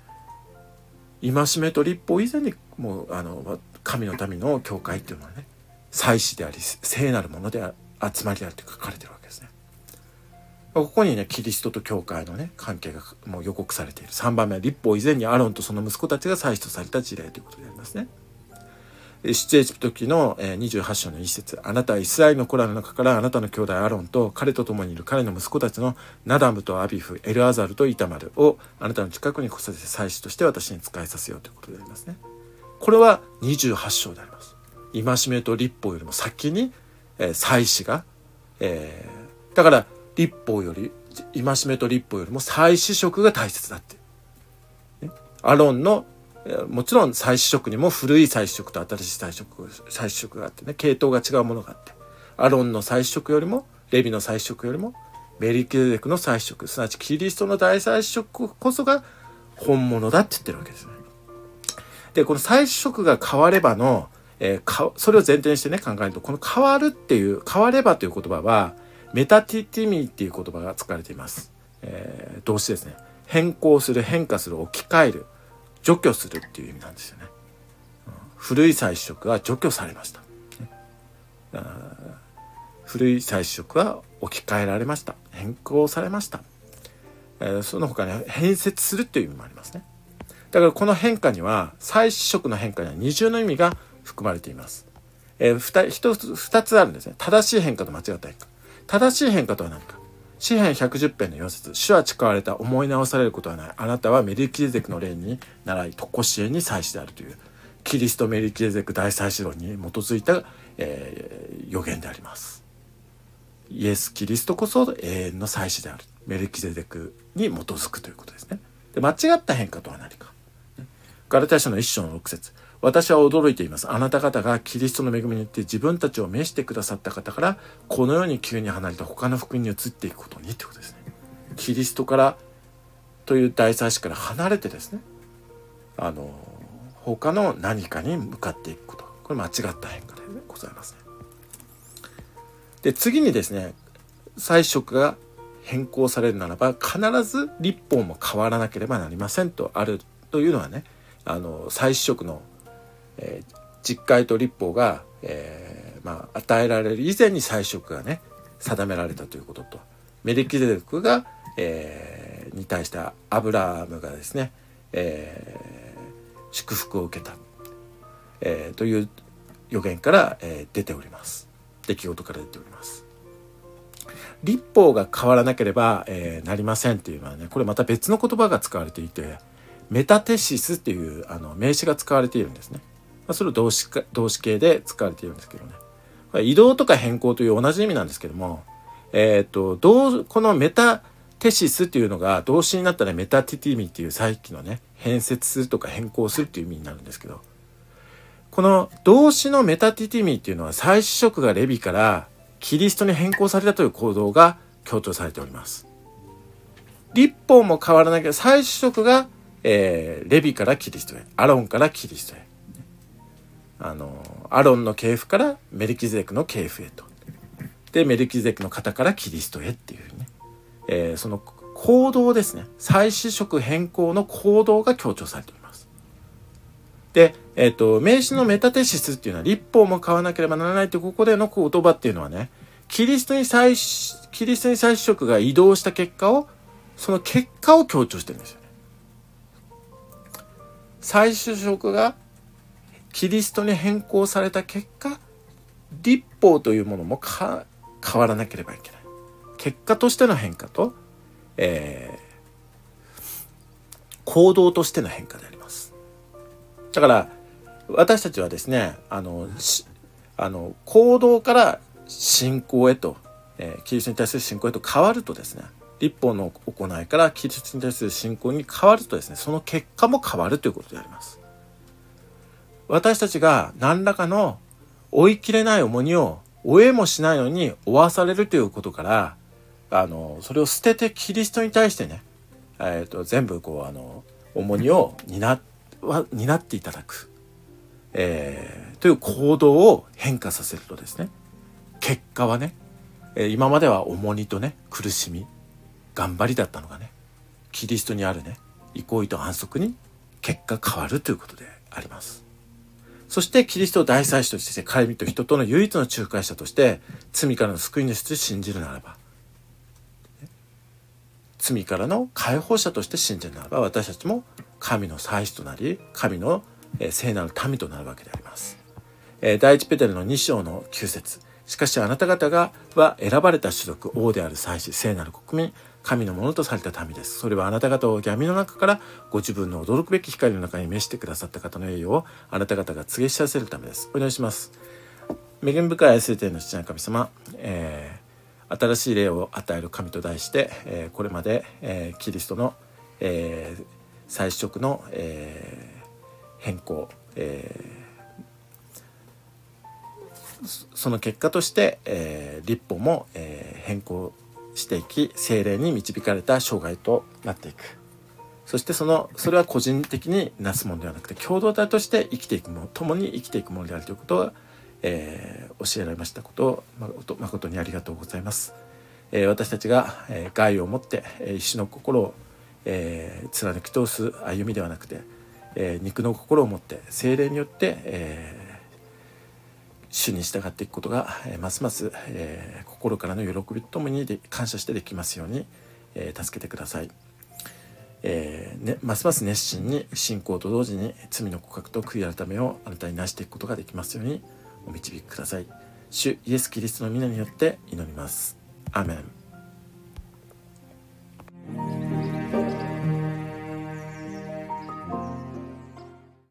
戒めと立法以前にもうあの神の民の教会っていうのはね、祭司であり聖なるもので集まりであると書かれてるわけですね。ここにねキリストと教会のね関係がもう予告されている。さんばんめは立法以前にアロンとその息子たちが祭司とされた事例ということでありますね。出エジプト記のにじゅうはち章の一節、あなたはイスラエルの子らの中からあなたの兄弟アロンと彼と共にいる彼の息子たちのナダムとアビフ、エルアザルとイタマルをあなたの近くに来させて祭司として私に仕えさせようということでありますね。これはにじゅうはち章であります。戒めと立法よりも先に、えー、祭司が、えー、だから立法より戒めと立法よりも祭司職が大切だって、ね、アロンのもちろん祭司職にも古い祭司職と新しい祭司職、祭司職があってね、系統が違うものがあって、アロンの祭司職よりもレビの祭司職よりもメリキゼデクの祭司職、すなわちキリストの大祭司職こそが本物だって言ってるわけですね。でこの祭司職が変わればの、えー、かそれを前提にしてね考えると、この変わるっていう変わればという言葉はメタティティミーっていう言葉が使われています。えー、動詞ですね。変更する、変化する、置き換える、除去するっていう意味なんですよね。うん、古い祭司職は除去されました。ね、古い祭司職は置き換えられました。変更されました。えー、その他に変節するっていう意味もありますね。だからこの変化には、祭司職の変化には二重の意味が含まれています。えー、一つ、二つあるんですね。正しい変化と間違った変化。正しい変化とは何か。詩編ひゃくじゅう編のよん節、主は誓われた、思い直されることはない。あなたはメリキゼデクの霊に習い、常しえに祭司であるという、キリストメリキゼデク大祭司論に基づいた、えー、予言であります。イエス・キリストこそ永遠の祭司である。メリキゼデクに基づくということですね。で、間違った変化とは何か。ガラテヤ書の一章のろく節、私は驚いています。あなた方がキリストの恵みによって自分たちを召してくださった方からこの世に急に離れた他の福音に移っていくことにってことですね。キリストからという大祭司から離れてですね、あの他の何かに向かっていくこと、これ間違った変化でございますね。で次にですね、祭司職が変更されるならば必ず立法も変わらなければなりませんとあるというのはね、 あの祭司職の、えー、実戒と律法が、えーまあ、与えられる以前に祭司職がね定められたということと、メリキゼデクが、えー、に対してアブラハムがですね、えー、祝福を受けた、えー、という予言から、えー、出ております。出来事から出ております。律法が変わらなければ、えー、なりませんっていうのはね、これまた別の言葉が使われていて、メタテシスっていうあの名詞が使われているんですね。まあ、それを動詞か動詞形で使われているんですけどね、これ移動とか変更という同じ意味なんですけども、えー、とどうこのメタテシスっていうのが動詞になったらメタティティミっていうさっきのね変節するとか変更するっていう意味になるんですけど、この動詞のメタティティミっていうのは祭司職がレビからキリストに変更されたという行動が強調されております。律法も変わらなきゃ祭司職が、えー、レビからキリストへ、アロンからキリストへ、あのアロンの系譜からメルキゼデクの系譜へと、でメルキゼデクの方からキリストへっていうね、えー、その行動ですね、祭司職変更の行動が強調されております。で、えっと、名詞のメタテシスっていうのは律法も変わらなければならないというここでの言葉っていうのはね、キリストに祭司、キリストに祭司職が移動した結果を、その結果を強調してるんですよね。祭司職がキリストに変更された結果、律法というものもか変わらなければいけない。結果としての変化と、えー、行動としての変化であります。だから私たちはですね、あのあの行動から信仰へと、えー、キリストに対する信仰へと変わるとですね、律法の行いからキリストに対する信仰に変わるとですね、その結果も変わるということであります。私たちが何らかの負いきれない重荷を負えもしないのに負わされるということから、あのそれを捨ててキリストに対してね、えー、と全部こうあの重荷を担って担っていただく、えー、という行動を変化させるとですね、結果はね、えー、今までは重荷とね苦しみ頑張りだったのがね、キリストにあるね憩いと安息に結果変わるということであります。そしてキリストを大祭司として神と人との唯一の仲介者として罪からの救い主として信じるならば、罪からの解放者として信じるならば、私たちも神の祭司となり神の聖なる民となるわけであります。第一ペテロのに章のきゅう節、しかしあなた方がは選ばれた種族、王である祭司、聖なる国民、神のものとされた民です。それはあなた方を闇の中からご自分の驚くべき光の中に召してくださった方の栄誉をあなた方が告げ知らせるためです。お願いします。恵み深い愛する天の父なる神様、えー新しい霊を与える神と題して、えー、これまで、えー、キリストの、えー、祭司職の、えー、変更、えー、その結果として、えー、律法も、えー、変更していき、聖霊に導かれた生涯となっていく。そしてそのそれは個人的になすものではなくて共同体として生きていくもの、共に生きていくものであるということはえー、教えられましたことを誠にありがとうございます。えー、私たちが、えー、害を持って、えー、意志の心を、えー、貫き通す歩みではなくて、えー、肉の心を持って聖霊によって、えー、主に従っていくことが、えー、ますます、えー、心からの喜びとともにで感謝してできますように、えー、助けてください。えーね、ますます熱心に信仰と同時に罪の告白と悔い改めをあなたになしていくことができますようにお導きください。主イエスキリストの皆によって祈ります。アーメン。